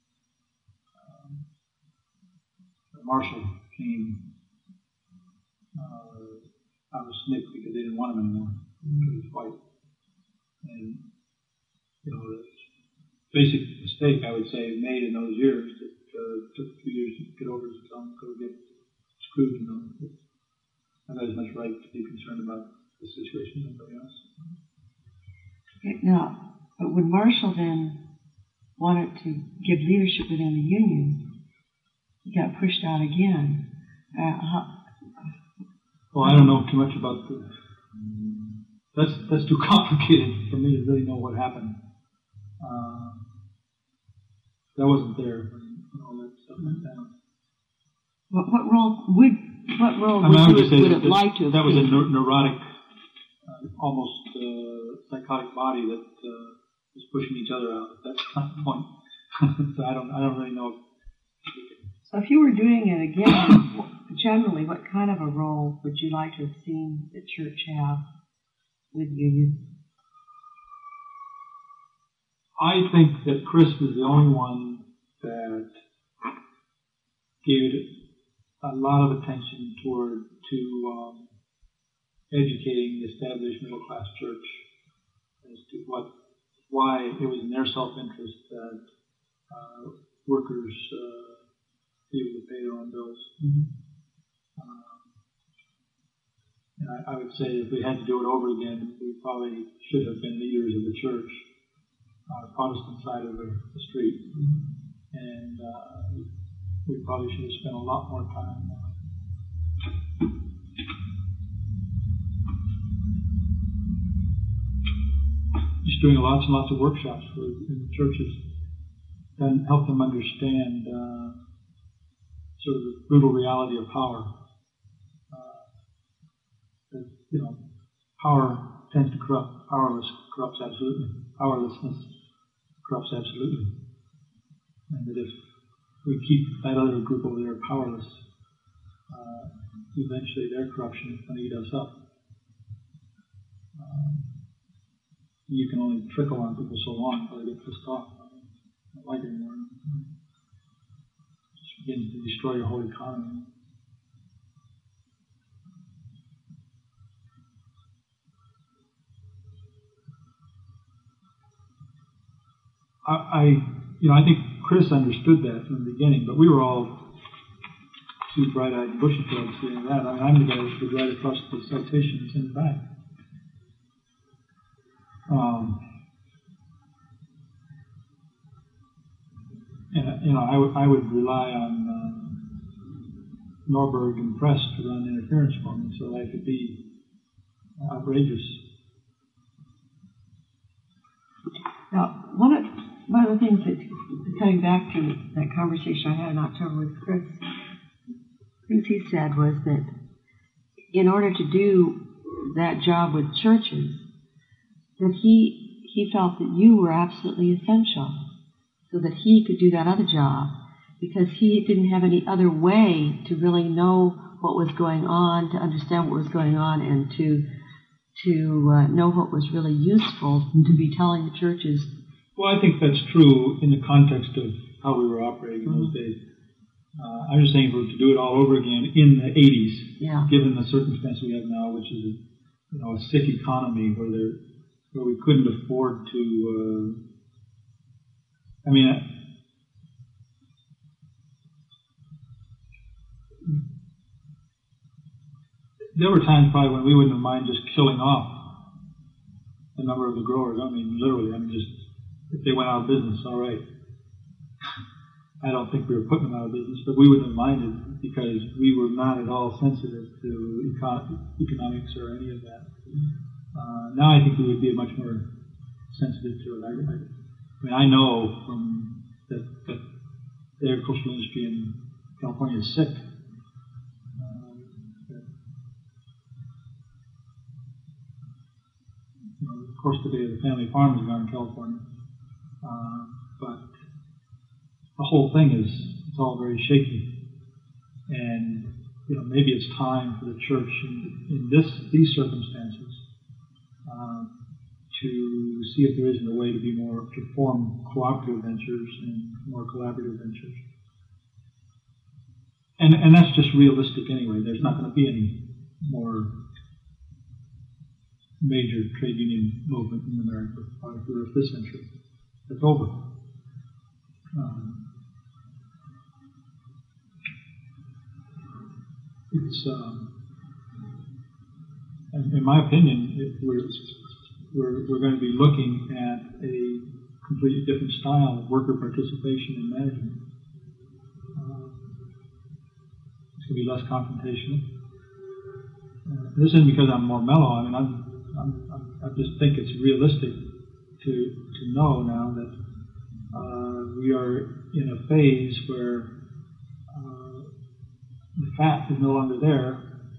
Marshall came out of SNCC because they didn't want him anymore because he was white. And the basic mistake I would say made in those years that took a few years to get over is don't go get screwed. I've got as much right to be concerned about the situation as anybody else. Okay, now, but when Marshall then wanted to give leadership within the union, he got pushed out again. Well, I don't know too much about that's too complicated for me to really know what happened. That wasn't there when all that stuff went down. What role would you have liked to have that was a neurotic, almost psychotic body that was pushing each other out at that point. So I don't really know. So if you were doing it again, generally, what kind of a role would you like to have seen the church have with union? I think that Chris was the only one that gave a lot of attention to educating the established middle class church as to why it was in their self-interest that workers be able to pay their own bills. Mm-hmm. And I would say if we had to do it over again, we probably should have been leaders of the church on the Protestant side of the street. Mm-hmm. And we probably should have spent a lot more time just doing lots and lots of workshops in the churches and help them understand sort of the brutal reality of power. Power tends to corrupt. Powerlessness corrupts absolutely. And that if we keep that other group over there powerless, eventually their corruption is going to eat us up. You can only trickle on people so long until they get pissed off. I don't like it anymore. Just begins to destroy your whole economy. I think Chris understood that from the beginning, but we were all too bright-eyed and bushy-tailed to see any of that. I mean, I'm the guy that would write across the citation and send it back. I would rely on Norberg and Press to run interference for me, so I could be outrageous. Now, one of the things that, coming back to that conversation I had in October with Chris, things he said was that in order to do that job with churches, that he felt that you were absolutely essential so that he could do that other job, because he didn't have any other way to really know what was going on, to understand what was going on, and to know what was really useful, and to be telling the churches. Well, I think that's true in the context of how we were operating in those days. I'm just saying, if we were to do it all over again in the 80s, given the circumstance we have now, which is a sick economy where we couldn't afford to. There were times probably when we wouldn't have minded just killing off a number of the growers. I mean, literally. Just if they went out of business, all right. I don't think we were putting them out of business, but we wouldn't have minded because we were not at all sensitive to economics or any of that. Now I think we would be much more sensitive to it. I know from that the agricultural industry in California is sick. Of course, today the family farm is gone in California, but the whole thing it's all very shaky. And maybe it's time for the church in these circumstances to see if there isn't a way to form cooperative ventures and more collaborative ventures. And that's just realistic anyway. There's not going to be any more major trade union movement in America for the rest of this century. It's over. In my opinion, we're going to be looking at a completely different style of worker participation and management. It's going to be less confrontational. This isn't because I'm more mellow. I just think it's realistic to know now that we are in a phase where the fat is no longer there,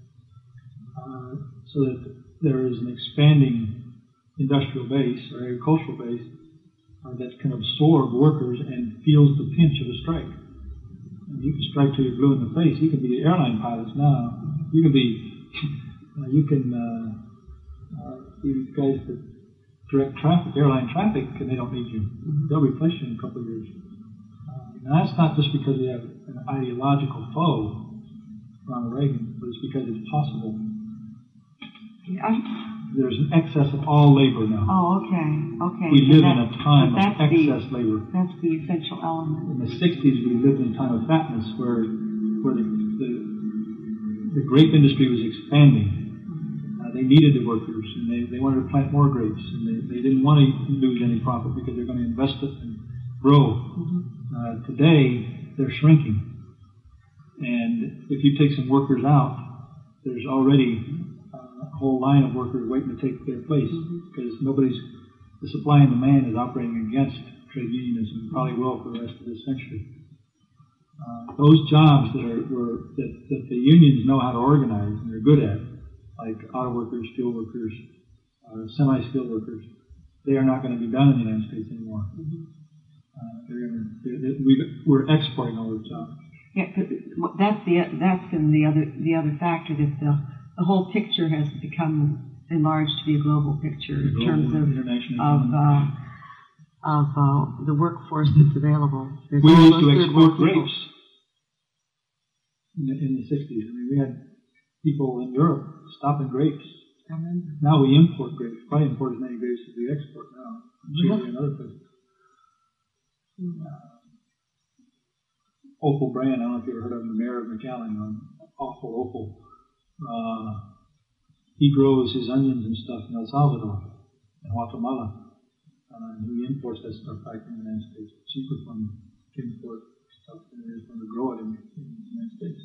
so that there is an expanding industrial base or agricultural base that can absorb workers and feels the pinch of a strike. And you can strike till you're blue in the face. You can be airline pilots now. You can be, these guys that direct traffic, airline traffic, and they don't need you. They'll replace you in a couple of years. And that's not just because we have an ideological foe, Ronald Reagan, but it's because it's possible. There's an excess of all labor now. Oh, okay. We live in a time of excess labor. That's the essential element. In the 60s, we lived in a time of fatness where the grape industry was expanding. They needed the workers, and they wanted to plant more grapes, and they didn't want to lose any profit because they're going to invest it and grow. Today, they're shrinking. And if you take some workers out, there's already a whole line of workers waiting to take their place because the supply and demand is operating against trade unionism, and probably will for the rest of this century. Those jobs that the unions know how to organize and they're good at, like auto workers, steel workers, semi-skilled workers, they are not going to be done in the United States anymore. We're exporting all those jobs. Yeah, that's been the other factor, that the whole picture has become enlarged to be a global picture in terms of the workforce that's available. There's We used to almost export third world grapes in the 60s. I mean, we had people in Europe stopping grapes. I remember. Now we import grapes. Probably import as many grapes as we export now. Chiefly in other places. Opal Brand, I don't know if you ever heard of him, the mayor of McAllen, awful Opal. He grows his onions and stuff in El Salvador and Guatemala. He imports that stuff back in the United States. It's cheaper from to import stuff than it is from to grow it in the United States.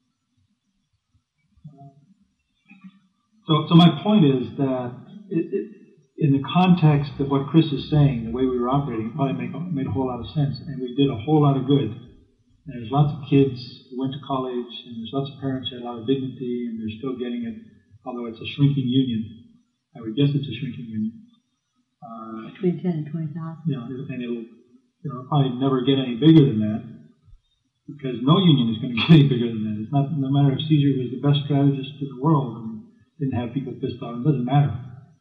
So my point is that in the context of what Chris is saying, the way we were operating, it probably made a whole lot of sense, and we did a whole lot of good. And there's lots of kids who went to college, and there's lots of parents who had a lot of dignity, and they're still getting it, although it's a shrinking union. I would guess it's a shrinking union. Between 10 and 20,000. Yeah, and it'll probably never get any bigger than that, because no union is going to get any bigger than that. It's not, no matter if Caesar was the best strategist in the world and didn't have people pissed off, it doesn't matter.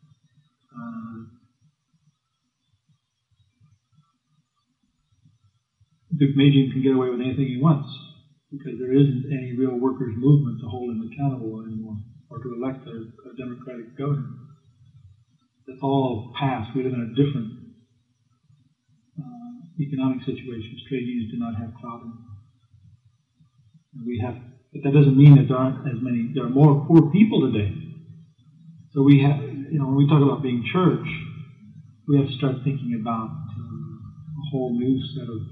Duke Magian can get away with anything he wants, because there isn't any real workers' movement to hold him accountable anymore, or to elect a democratic governor. That's all past. We live in a different economic situation. Trade unions do not have clout anymore. But that doesn't mean that there aren't as many. There are more poor people today. So we have, when we talk about being church, we have to start thinking about a whole new set of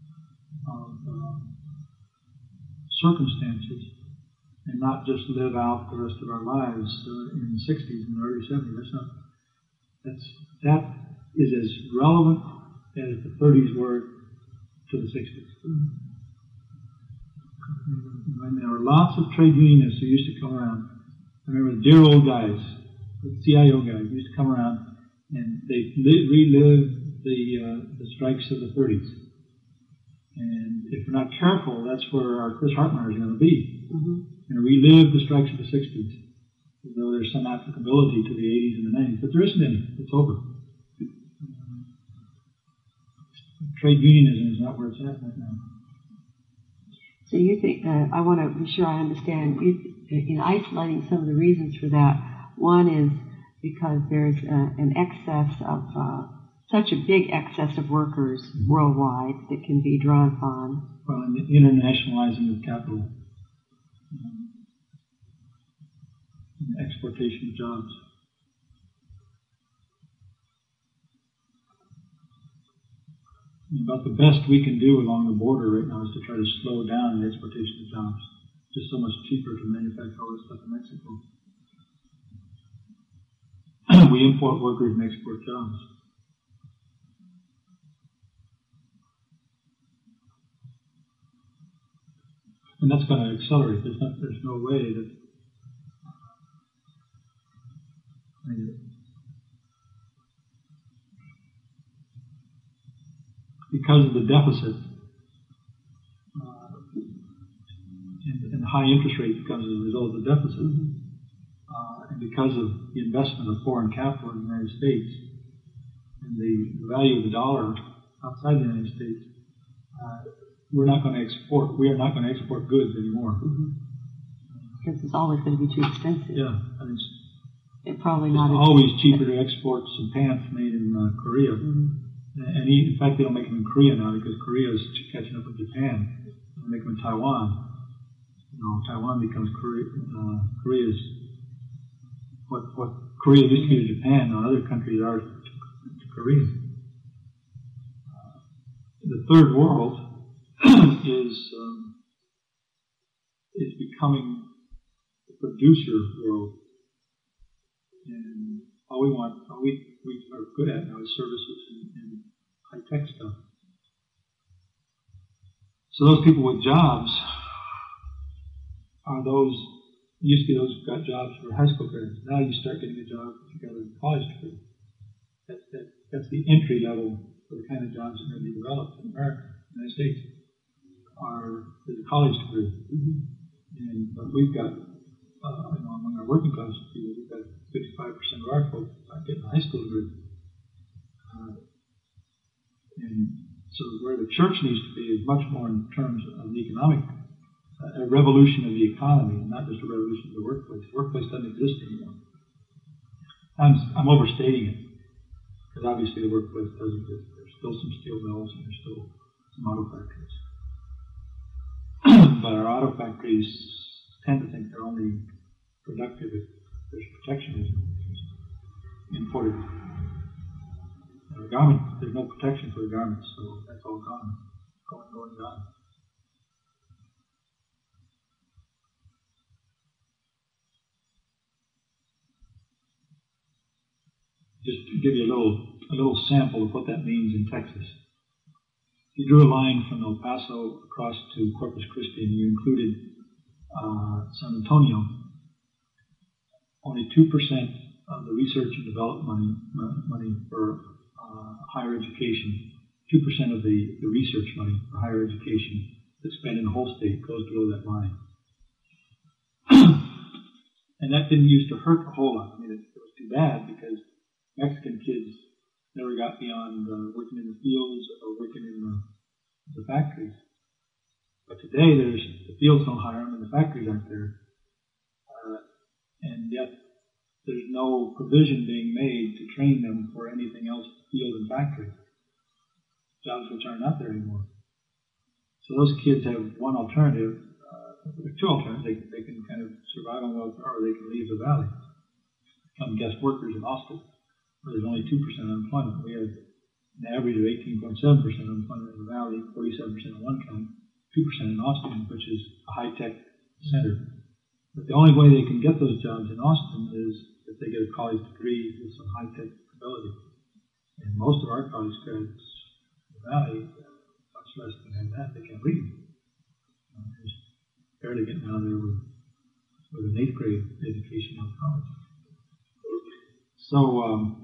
circumstances, and not just live out the rest of our lives in the 60s and the early 70s. That is as relevant as the 30s were to the 60s. And there were lots of trade unionists who used to come around. I remember the dear old guys, the CIO guys, used to come around, and they relived the strikes of the 30s. And if we're not careful, that's where our Chris Hartmeyer is going to be. And relive the strikes of the 60s. Though there's some applicability to the 80s and the 90s, but there isn't any. It's over. Trade unionism is not where it's at right now. So you think, I want to be sure I understand, in isolating some of the reasons for that, one is because there's an excess of, such a big excess of workers worldwide that can be drawn upon. Well, and the internationalizing of capital, and the exportation of jobs. About the best we can do along the border right now is to try to slow down the exportation of jobs. It's just so much cheaper to manufacture all this stuff in Mexico. We import workers and export jobs. And that's going to accelerate. There's no way that. Because of the deficit and high interest rates comes as a result of the deficit, and because of the investment of foreign capital in the United States and the value of the dollar outside the United States, we are not going to export goods anymore. Because it's always going to be too expensive. Yeah, it's probably not. It's always cheaper to export some pants made in Korea. And in fact, they don't make them in Korea now because Korea is catching up with Japan. They make them in Taiwan. Taiwan becomes Korea's what Korea used to be to Japan. Now other countries are to Korea. The third world is becoming the producer world, and all we are good at now is services and high-tech stuff. So those people with jobs are those, used to be those who got jobs for high school graduates. Now you start getting a job if you got a college degree. That's the entry level for the kind of jobs that are going to be developed in America, United States, is a college degree. But we've got, among our working class people, we've got 55% of our folks getting a high school degree. And so where the church needs to be is much more in terms of the economic, a revolution of the economy, and not just a revolution of the workplace. The workplace doesn't exist anymore. I'm overstating it, because obviously the workplace does exist. There's still some steel mills and there's still some auto factories. But our auto factories tend to think they're only productive if there's protectionism imported. The garment, there's no protection for the garments, so that's all gone, gone. Just to give you a little sample of what that means in Texas. You drew a line from El Paso across to Corpus Christi, and you included San Antonio. Only 2% of the research and development money for higher education, 2% of the research money for higher education that's spent in the whole state goes below that line. And that didn't used to hurt a whole lot. I mean, it was too bad because Mexican kids never got beyond working in the fields or working in the factories. But today, the fields don't hire them and the factories aren't there. And yet, there's no provision being made to train them for anything else, field and factory. Jobs which are not there anymore. So those kids have one alternative, two alternatives. They can kind of survive on welfare, or they can leave the valley, become guest workers in Austin, where there's only 2% unemployment. We have an average of 18.7% unemployment in the valley, 47% in one county, 2% in Austin, which is a high-tech center. But the only way they can get those jobs in Austin is if they get a college degree with some high-tech ability. And most of our college grads in the valley, much less than that, they can't read. Just barely getting out of there with an 8th grade education in college. So,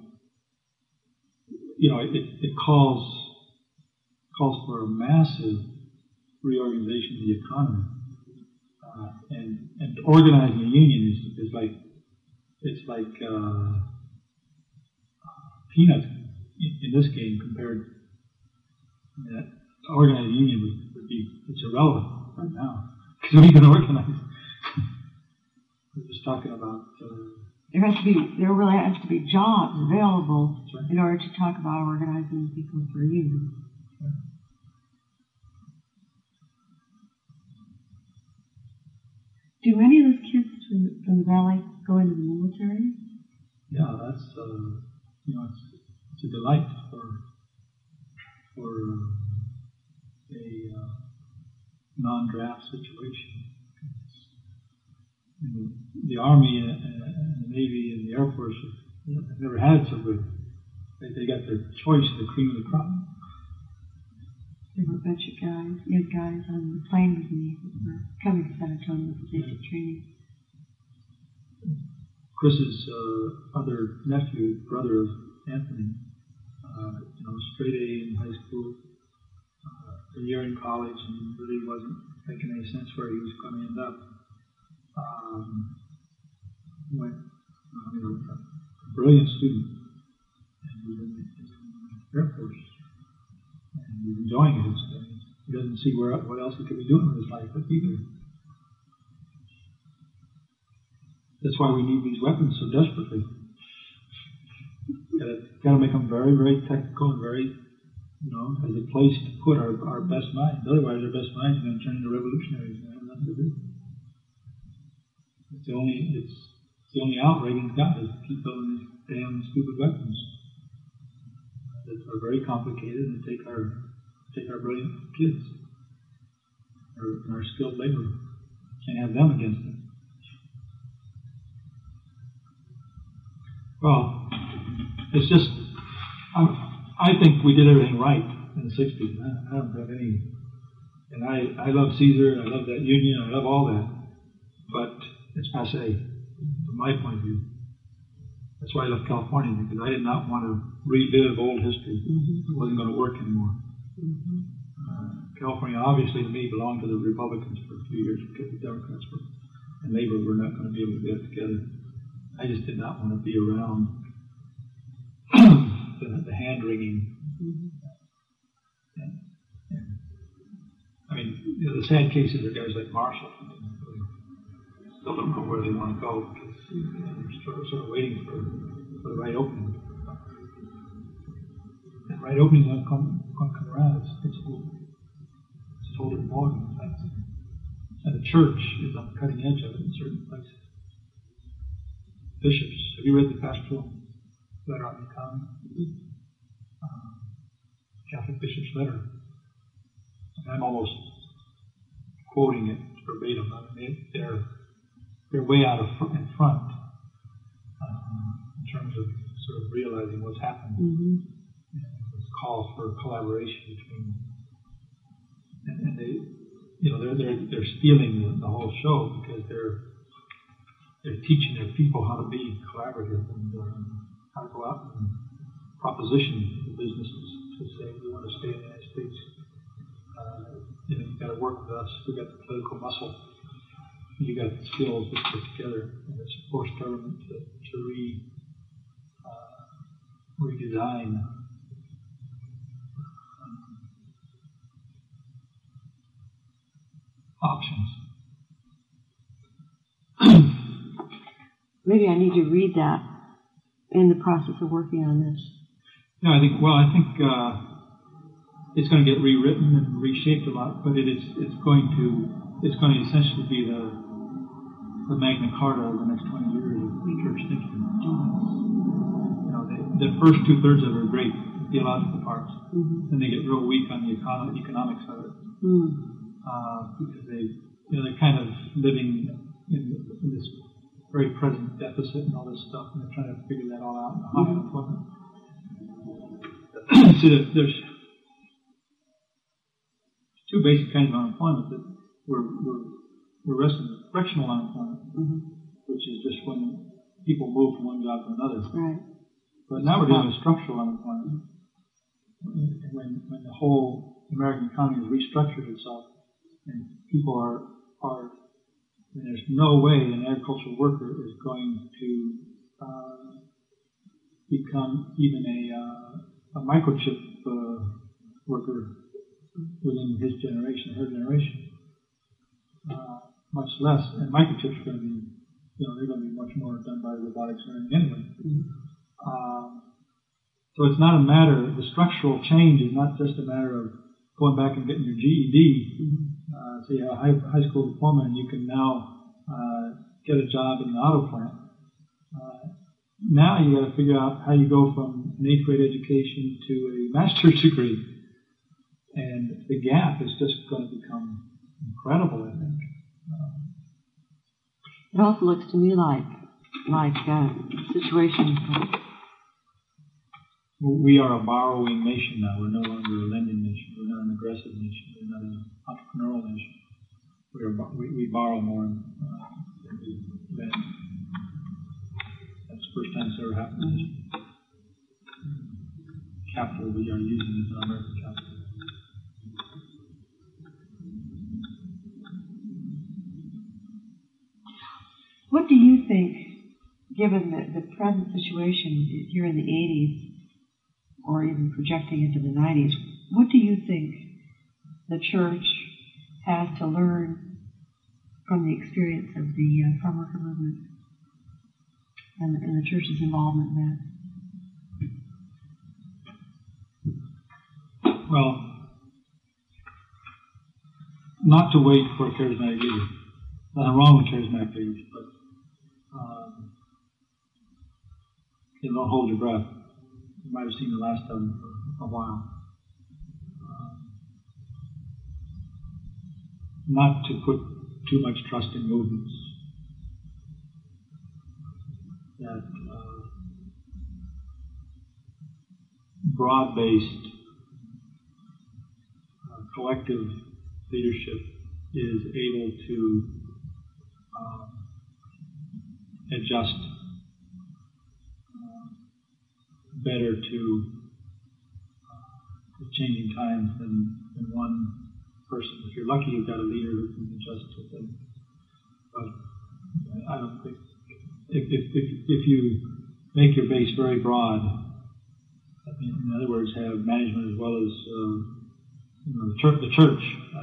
it calls for a massive reorganization of the economy, and organizing a union is like peanuts in this game compared. That organized union it's irrelevant right now because we can organize. We're just talking about. There really has to be jobs available in order to talk about organizing people for unions. Right. Do many of those kids from the valley go into the military? Yeah, that's it's a delight for a non-draft situation. The Army and the Navy and the Air Force have never had it so good. They got their choice, the cream of the crop. There were a bunch of young guys on the plane with me who were coming to San Antonio for basic training. Chris's other nephew, brother of Anthony, straight A in high school, a year in college, and really wasn't making any sense where he was going to end up. A brilliant student, and he was in the Air Force, and he's enjoying it. He doesn't see what else he could be doing with his life but either. That's why we need these weapons so desperately. Got to make them very, very technical and very, as a place to put our best minds. Otherwise, our best minds are going to turn into revolutionaries and have nothing to do. It's the only out Reagan's got is to keep building these damn stupid weapons that are very complicated and take our brilliant kids, our skilled labor, and have them against them. Well, it's just I think we did everything right in the 60s. I don't have any, and I love Caesar, and I love that union, I love all that, but it's passé, from my point of view. That's why I left California, because I did not want to relive old history. It wasn't going to work anymore. California, obviously, to me, belonged to the Republicans for a few years because the Democrats and Labor were not going to be able to get it together. I just did not want to be around the hand-wringing. I mean, the sad cases are guys like Marshall. Still don't know where they want to go because they're sort of waiting for the right opening. And right opening won't come around. It's totally wrong, in fact. And the church is on the cutting edge of it in certain places. Bishops, have you read the pastoral letter on the economy? Catholic bishop's letter. I'm almost quoting it verbatim. I mean, they're way out in front in terms of sort of realizing what's happened. This call for collaboration between, and they, they're stealing the whole show because they're teaching their people how to be collaborative and how to go out and proposition the businesses to say we want to stay in the United States. You've got to work with us. We've got the political muscle. You got the skills to put together, and it's forced government to redesign options. Maybe I need to read that in the process of working on this. Yeah, I think it's going to get rewritten and reshaped a lot, but it's going to essentially be the Magna Carta of the next 20 years of church thinking. The first 2/3 of it are great theological parts, then they get real weak on the economics of it, because they're kind of living in this very present deficit and all this stuff, and they're trying to figure that all out in high unemployment. So there's two basic kinds of unemployment that we're wrestling with. Fractional unemployment, which is just when people move from one job to another. Right. But now we're dealing with structural unemployment. When the whole American economy has restructured itself, and people are and there's no way an agricultural worker is going to become even a microchip worker within his generation, her generation. Much less, and microchips are going to be, they're going to be much more done by robotics learning anyway. So it's not a matter, the structural change is not just a matter of going back and getting your GED. So you have a high school diploma and you can now get a job in an auto plant. Now you got to figure out how you go from an 8th grade education to a master's degree. And the gap is just going to become incredible, I think. It also looks to me like situations. We are a borrowing nation now. We're no longer a lending nation. We're not an aggressive nation. We're not an entrepreneurial nation. We borrow more than we lend. That's the first time it's ever happened in history. Capital we are using is American capital. What do you think, given the present situation here in the 80s, or even projecting into the 90s, what do you think the church has to learn from the experience of the farm worker movement and the church's involvement in that? Well, not to wait for a charismatic leader. Nothing wrong with charismatic leaders, but don't hold your breath. You might have seen the last of them for a while. Not to put too much trust in movements. That broad-based collective leadership is able to adjust better to changing times than one person. If you're lucky, you've got a leader who can adjust to things. But I don't think if you make your base very broad, in other words, have management as well as the church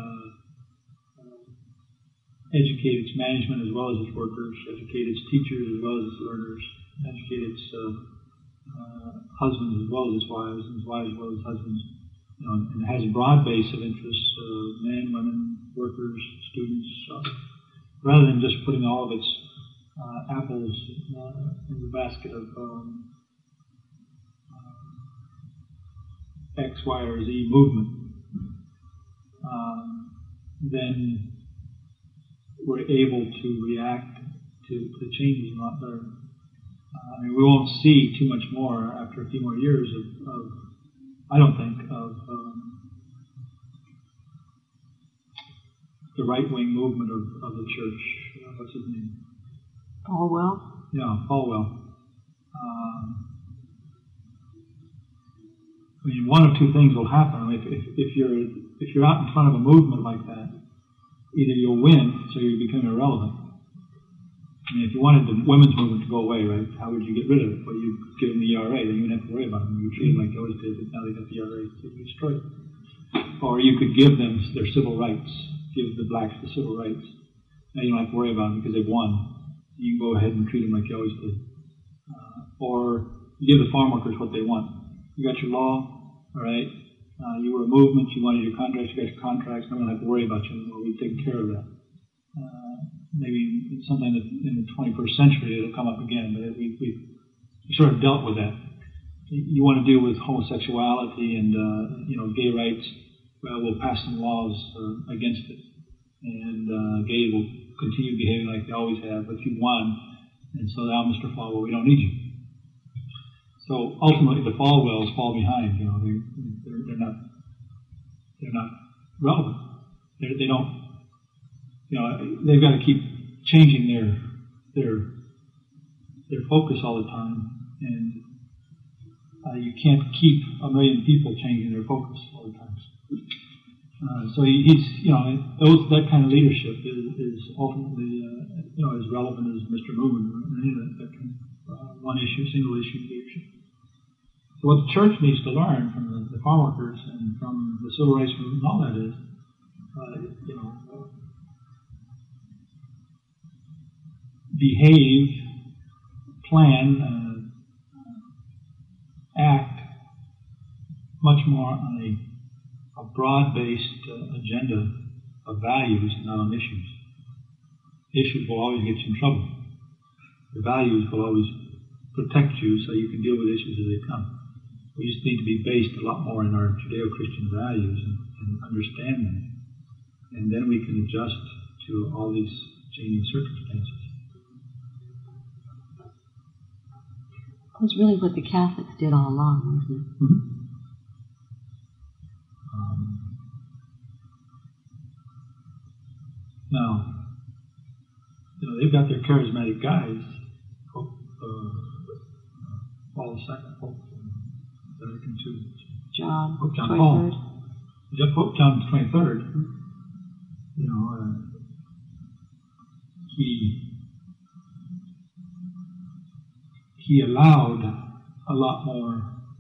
educate its management as well as its workers, educate its teachers as well as its learners, educate its husbands as well as its wives, and its wives as well as husbands. And it has a broad base of interests, men, women, workers, students, rather than just putting all of its apples in the basket of X, Y, or Z movement. Then we're able to react to the changes a lot better. We won't see too much more after a few more years of I don't think, of the right-wing movement of the church. What's his name? Falwell? Yeah, Falwell. One of two things will happen. If you're out in front of a movement like that, either you'll win, so you become irrelevant. If you wanted the women's movement to go away, right, how would you get rid of it? Well, you'd give them the ERA, then you wouldn't have to worry about them. You treat them like they always did, but now they got the ERA to destroy it. Or you could give them their civil rights, give the blacks the civil rights. Now you don't have to worry about them because they've won. You can go ahead and treat them like you always did. Or you give the farm workers what they want. You got your law, all right? You were a movement, you wanted your contracts, you got your contracts, no one have to worry about you anymore. We've taken care of that. Maybe sometime in the 21st century it'll come up again, but we sort of dealt with that. You want to deal with homosexuality and gay rights, well, we'll pass some laws against it, and gays will continue behaving like they always have, but you won, and so now, Mr. Falwell, we don't need you. So ultimately, the Falwells fall behind. They're not relevant. They don't. They've got to keep changing their focus all the time, and you can't keep a million people changing their focus all the time. So that kind of leadership is ultimately as relevant as Mr. Moon, that kind of one issue, single issue leadership. So what the church needs to learn from the farm workers and from the civil rights movement and all that is, behave, plan, act much more on a broad-based agenda of values, not on issues. Issues will always get you in trouble. The values will always protect you so you can deal with issues as they come. We just need to be based a lot more in our Judeo-Christian values and understand them. And then we can adjust to all these changing circumstances. That was really what the Catholics did all along, wasn't it? Mm-hmm. Now, they've got their charismatic guys, Pope Paul II, Pope Vatican II, Pope John Paul, Pope John XXIII. He allowed a lot more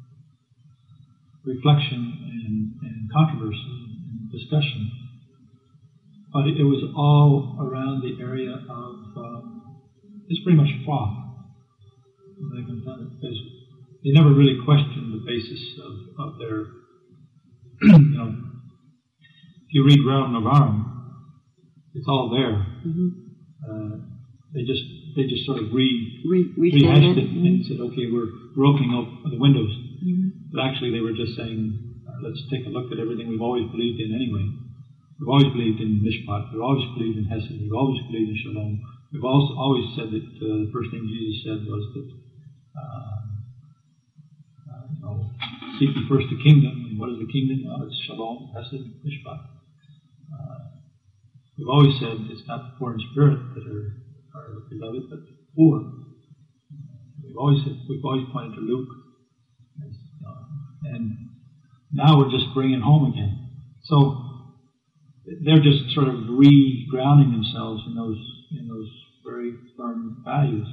reflection and controversy and discussion. But it was all around the area of, it's pretty much froth. Because they never really questioned the basis of their, if you read Rerum Novarum, it's all there. Mm-hmm. They just sort of rehashed it and said, okay, we're opening up the windows. Mm-hmm. But actually they were just saying, let's take a look at everything we've always believed in anyway. We've always believed in Mishpat. We've always believed in Hesed. We've always believed in Shalom. We've also always said that the first thing Jesus said was that, seek ye first the kingdom. And what is the kingdom? Well, it's Shalom, Hesed, Mishpat. We've always said it's not the poor in spirit that are beloved, but the poor. We've always pointed to Luke And now we're just bringing it home again. So they're just sort of re-grounding themselves in those very firm values.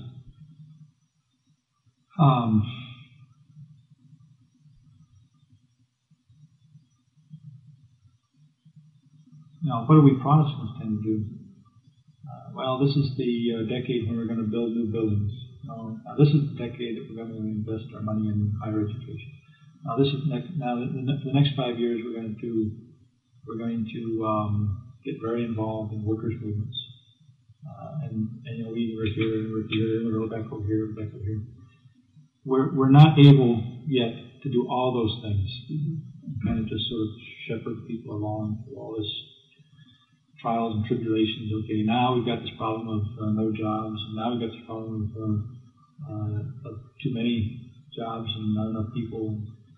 Now, what do we Protestants tend to do? Well, this is the decade when we're going to build new buildings. Now, this is the decade that we're going to invest our money in higher education. Now, this is the next 5 years we're going to get very involved in workers' movements. And we're here, and we're here, and we're back over here, back over here. We're not able yet to do all those things. Kind of just sort of shepherd people along through all this trials and tribulations. Okay, now we've got this problem of no jobs, and now we've got this problem of too many jobs and not enough people.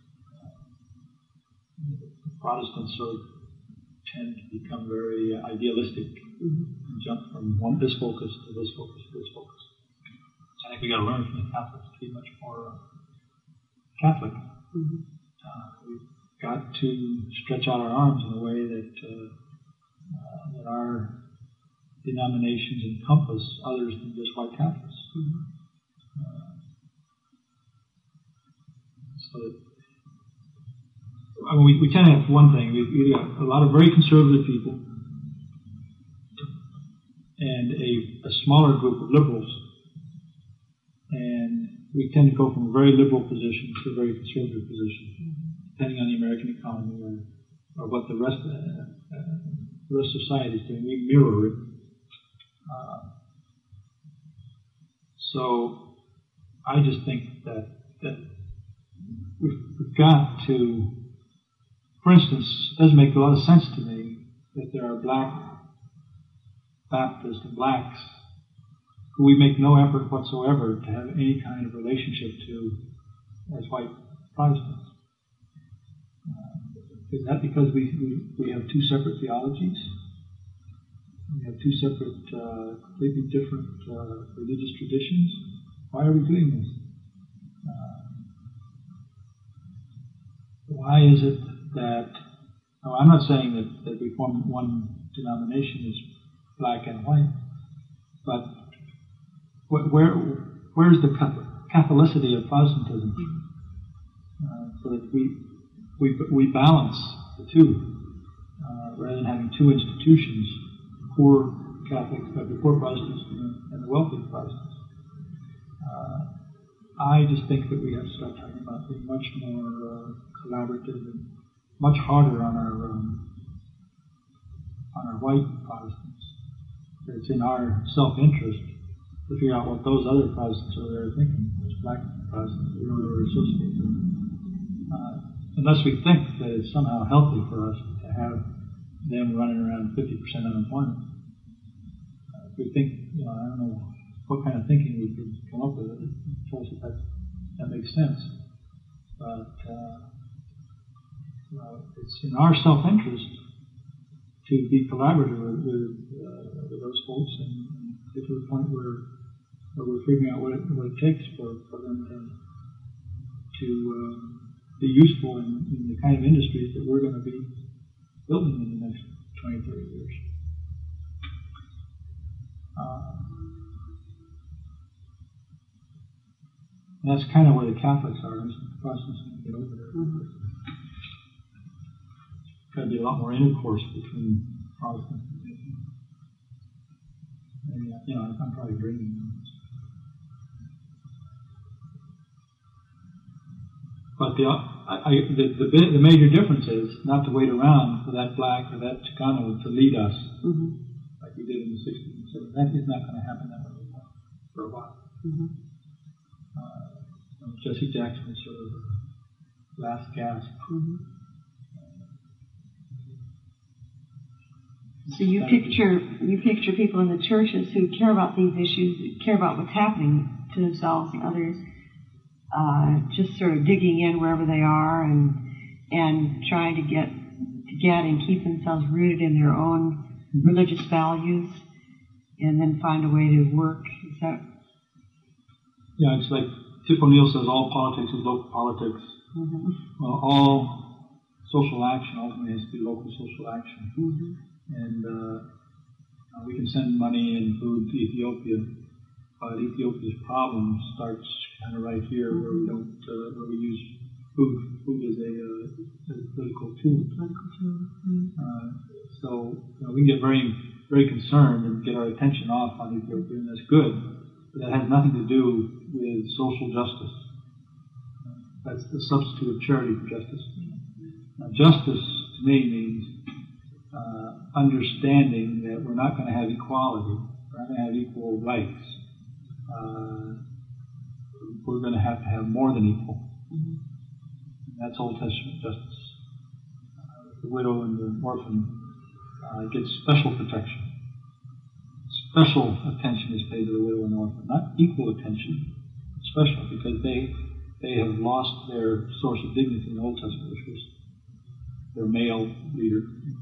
Protestants sort of tend to become very idealistic and jump from this focus to this focus to this focus. So I think we got to learn from the Catholics to be much more Catholic. We've got to stretch out our arms in a way that our denominations encompass others than just white Catholics. So that, we tend to have one thing. We've got a lot of very conservative people and a smaller group of liberals. And we tend to go from a very liberal position to a very conservative position, depending on the American economy or what the rest of society is doing. We mirror it. So I just think that we've got to, for instance, it doesn't make a lot of sense to me that there are black Baptists and blacks who we make no effort whatsoever to have any kind of relationship to as white Protestants. Is that because we have two separate theologies? We have two separate, completely different religious traditions? Why are we doing this? Why is it that... Now, I'm not saying that we form one denomination as black and white, but where's the Catholicity of Protestantism? So that we balance the two, rather than having two institutions, the poor Catholics, the poor Protestants, and the wealthy Protestants. I just think that we have to start talking about being much more collaborative and much harder on our white Protestants. It's in our self-interest to figure out what those other Protestants are there thinking, those black Protestants that we don't ever associate with. Unless we think that it's somehow healthy for us to have them running around 50% unemployment. If we think, I don't know what kind of thinking we could come up with, it tells us that makes sense. But it's in our self-interest to be collaborative with those folks and get to the point where we're figuring out what it takes for them to be useful in the kind of industries that we're going to be building in the next 20, 30 years. And that's kind of where the Catholics are. The Protestants need to get over there. Got to be a lot more intercourse between Protestants and maybe, I'm probably dreaming. But the major difference is not to wait around for that black or that Chicano to lead us, like we did in the 60s and 70s. That is not going to happen that way anymore for a while. Jesse Jackson was sort of the last gasp. So you picture people in the churches who care about these issues, who care about what's happening to themselves and others, just sort of digging in wherever they are and trying to get and keep themselves rooted in their own religious values, and then find a way to work. Is that? Yeah, it's like Tip O'Neill says, all politics is local politics. Well, all social action ultimately has to be local social action. And we can send money and food to Ethiopia, but Ethiopia's problem starts kind of right here, where we don't, where we use food as a political tool. So we can get very, very concerned and get our attention off on Ethiopia, and that's good. But that has nothing to do with social justice. That's the substitute of charity for justice. Now, justice to me means understanding that we're not going to have equality, we're not going to have equal rights. We're going to have more than equal. That's Old Testament justice. The widow and the orphan get special protection. Special attention is paid to the widow and the orphan, not equal attention, special, because they have lost their source of dignity in the Old Testament, which was their male leader.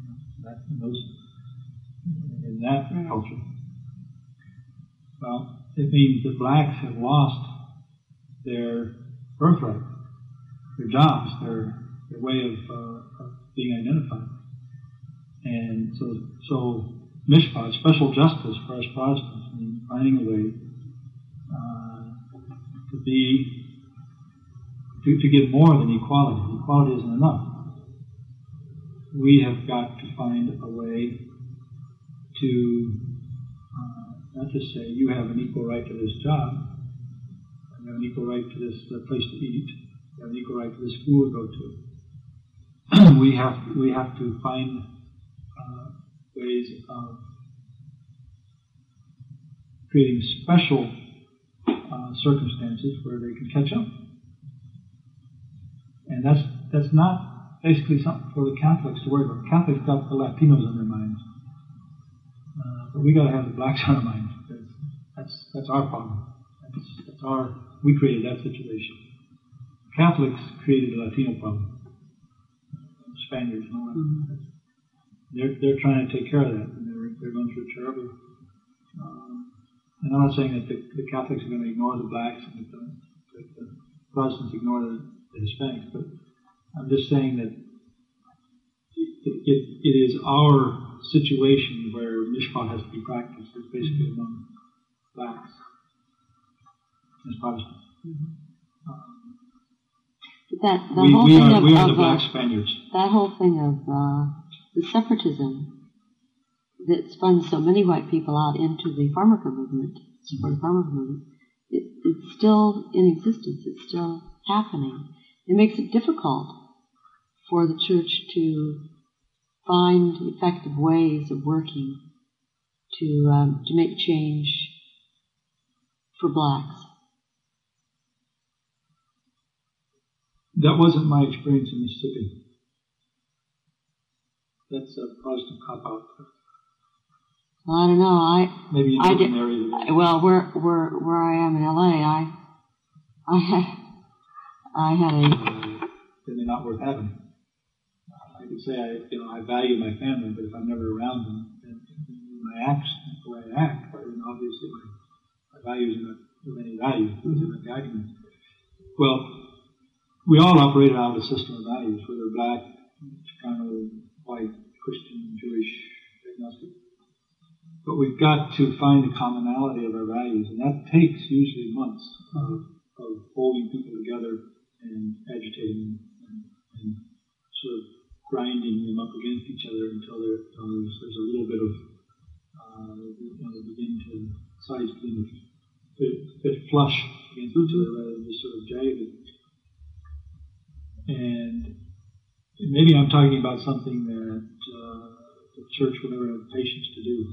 In that culture. Well, it means that blacks have lost their birthright, their jobs, their way of being identified. And so mishpat, special justice for us Protestants, means finding a way to give more than equality. Equality isn't enough. We have got to find a way to not just say you have an equal right to this job, you have an equal right to this place to eat, you have an equal right to this school to go to. we have to find ways of creating special circumstances where they can catch up, and that's not basically something for the Catholics to worry about. The Catholics got the Latinos on their minds, but we got to have the blacks on our minds. That's our problem. We created that situation. Catholics created the Latino problem. Spaniards and all that. They're trying to take care of that, and they're going through a terrible. And I'm not saying that the Catholics are going to ignore the blacks and that the Protestants ignore the Hispanics, but I'm just saying that it is our situation where mishpat has to be practiced. It's basically among blacks as Protestants. We are the black Spaniards. That whole thing of the separatism that spun so many white people out into the farm worker movement, support farm worker movement, it's still in existence. It's still happening. It makes it difficult for the church to find effective ways of working to make change for blacks. That wasn't my experience in Mississippi. That's a Protestant cop-out. Well, I don't know. Maybe in different areas. Well, where I am in LA, I had a. Then they're not worth having. I could say I value my family, but if I'm never around them, and my acts, the way I act, then obviously my values are not of any value. They're not guiding me. Well, we all operated out of a system of values, whether black, Chicano, white, Christian, Jewish, agnostic. But we've got to find the commonality of our values, and that takes usually months of holding people together and agitating them and sort of grinding them up against each other until there's a little bit of they begin to sides begin to fit flush against each other rather than just sort of jagged. And maybe I'm talking about something that the church will never have patience to do.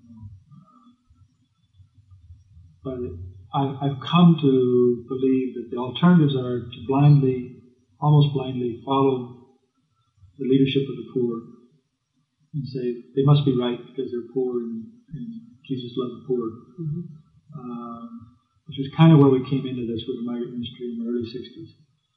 But I've come to believe that the alternatives are to almost blindly follow the leadership of the poor and say they must be right because they're poor and Jesus loved the poor. Which was kind of where we came into this with the migrant ministry in the early 60s.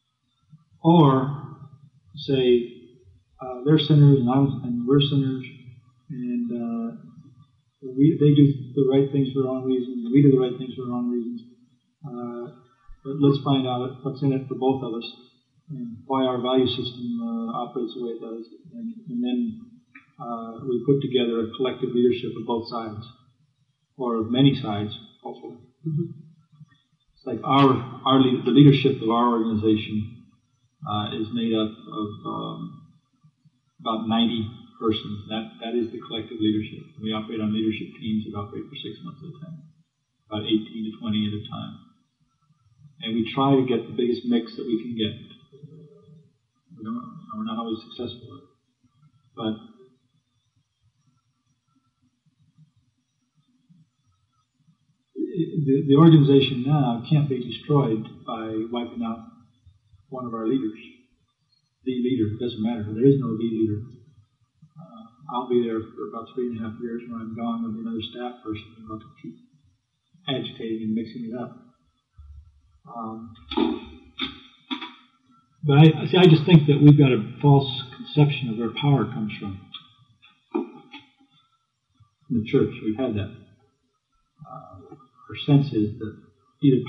Or say they're sinners and we're sinners, and they do the right things for the wrong reasons, and we do the right things for the wrong reasons. But let's find out what's in it for both of us, and why our value system operates the way it does. And then we put together a collective leadership of both sides, or of many sides, hopefully. Mm-hmm. It's like the leadership of our organization is made up of about 90 persons. That is the collective leadership. We operate on leadership teams that operate for 6 months at a time, about 18 to 20 at a time. And we try to get the biggest mix that we can get. We're not always successful, but the organization now can't be destroyed by wiping out one of our leaders. The leader, it doesn't matter. There is no the leader. I'll be there for about 3.5 years. When I'm gone, there'll be another staff person who's going to keep agitating and mixing it up. But I just think that we've got a false conception of where power comes from. In the church, we've had that. Our sense is that either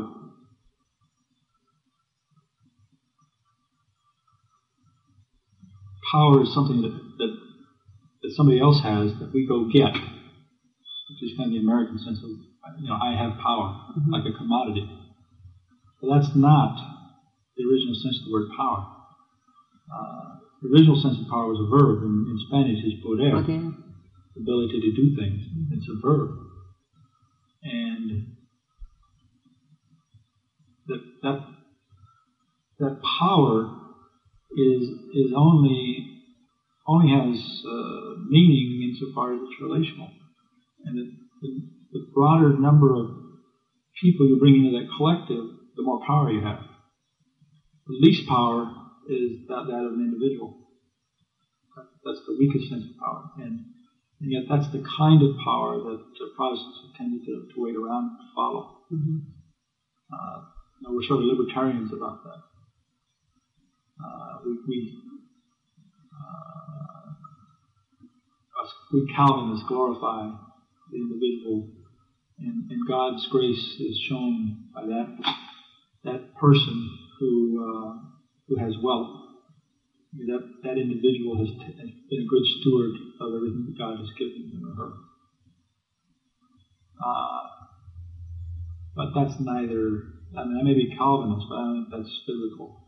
power is something that somebody else has that we go get, which is kind of the American sense of, I have power, mm-hmm. like a commodity. But that's not the original sense of the word power. The original sense of power was a verb. In Spanish, is poder, the ability to do things. Mm-hmm. It's a verb. And that power is only has meaning insofar as it's relational. And the broader number of people you bring into that collective, the more power you have. The least power is that of an individual. That's the weakest sense of power. And yet that's the kind of power that Protestants have tended to wait around and follow. Mm-hmm. We're sort of libertarians about that. We Calvinists glorify the individual, and God's grace is shown by that person who has wealth. That individual has been a good steward of everything that God has given him or her. But that's neither. I may be Calvinist, but I don't think that's biblical.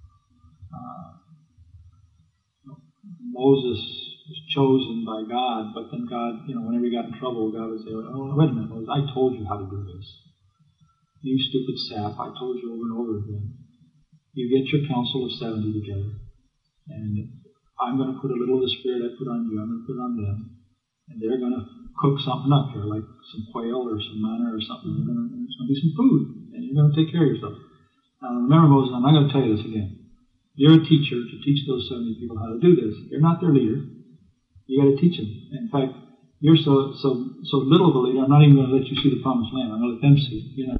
Moses was chosen by God, but then God, whenever he got in trouble, God would say, "Oh, wait a minute, Moses, I told you how to do this. You stupid sap, I told you over and over again. You get your council of 70 together, and I'm going to put a little of the spirit I put on you, I'm going to put it on them, and they're going to cook something up here, like some quail or some manna or something. There's going to be some food, and you're going to take care of yourself." Now, remember, Moses, I'm not going to tell you this again. You're a teacher to teach those 70 people how to do this. You're not their leader. You got to teach them. In fact, you're so little of a leader, I'm not even going to let you see the promised land. I'm going to let them see it. You're not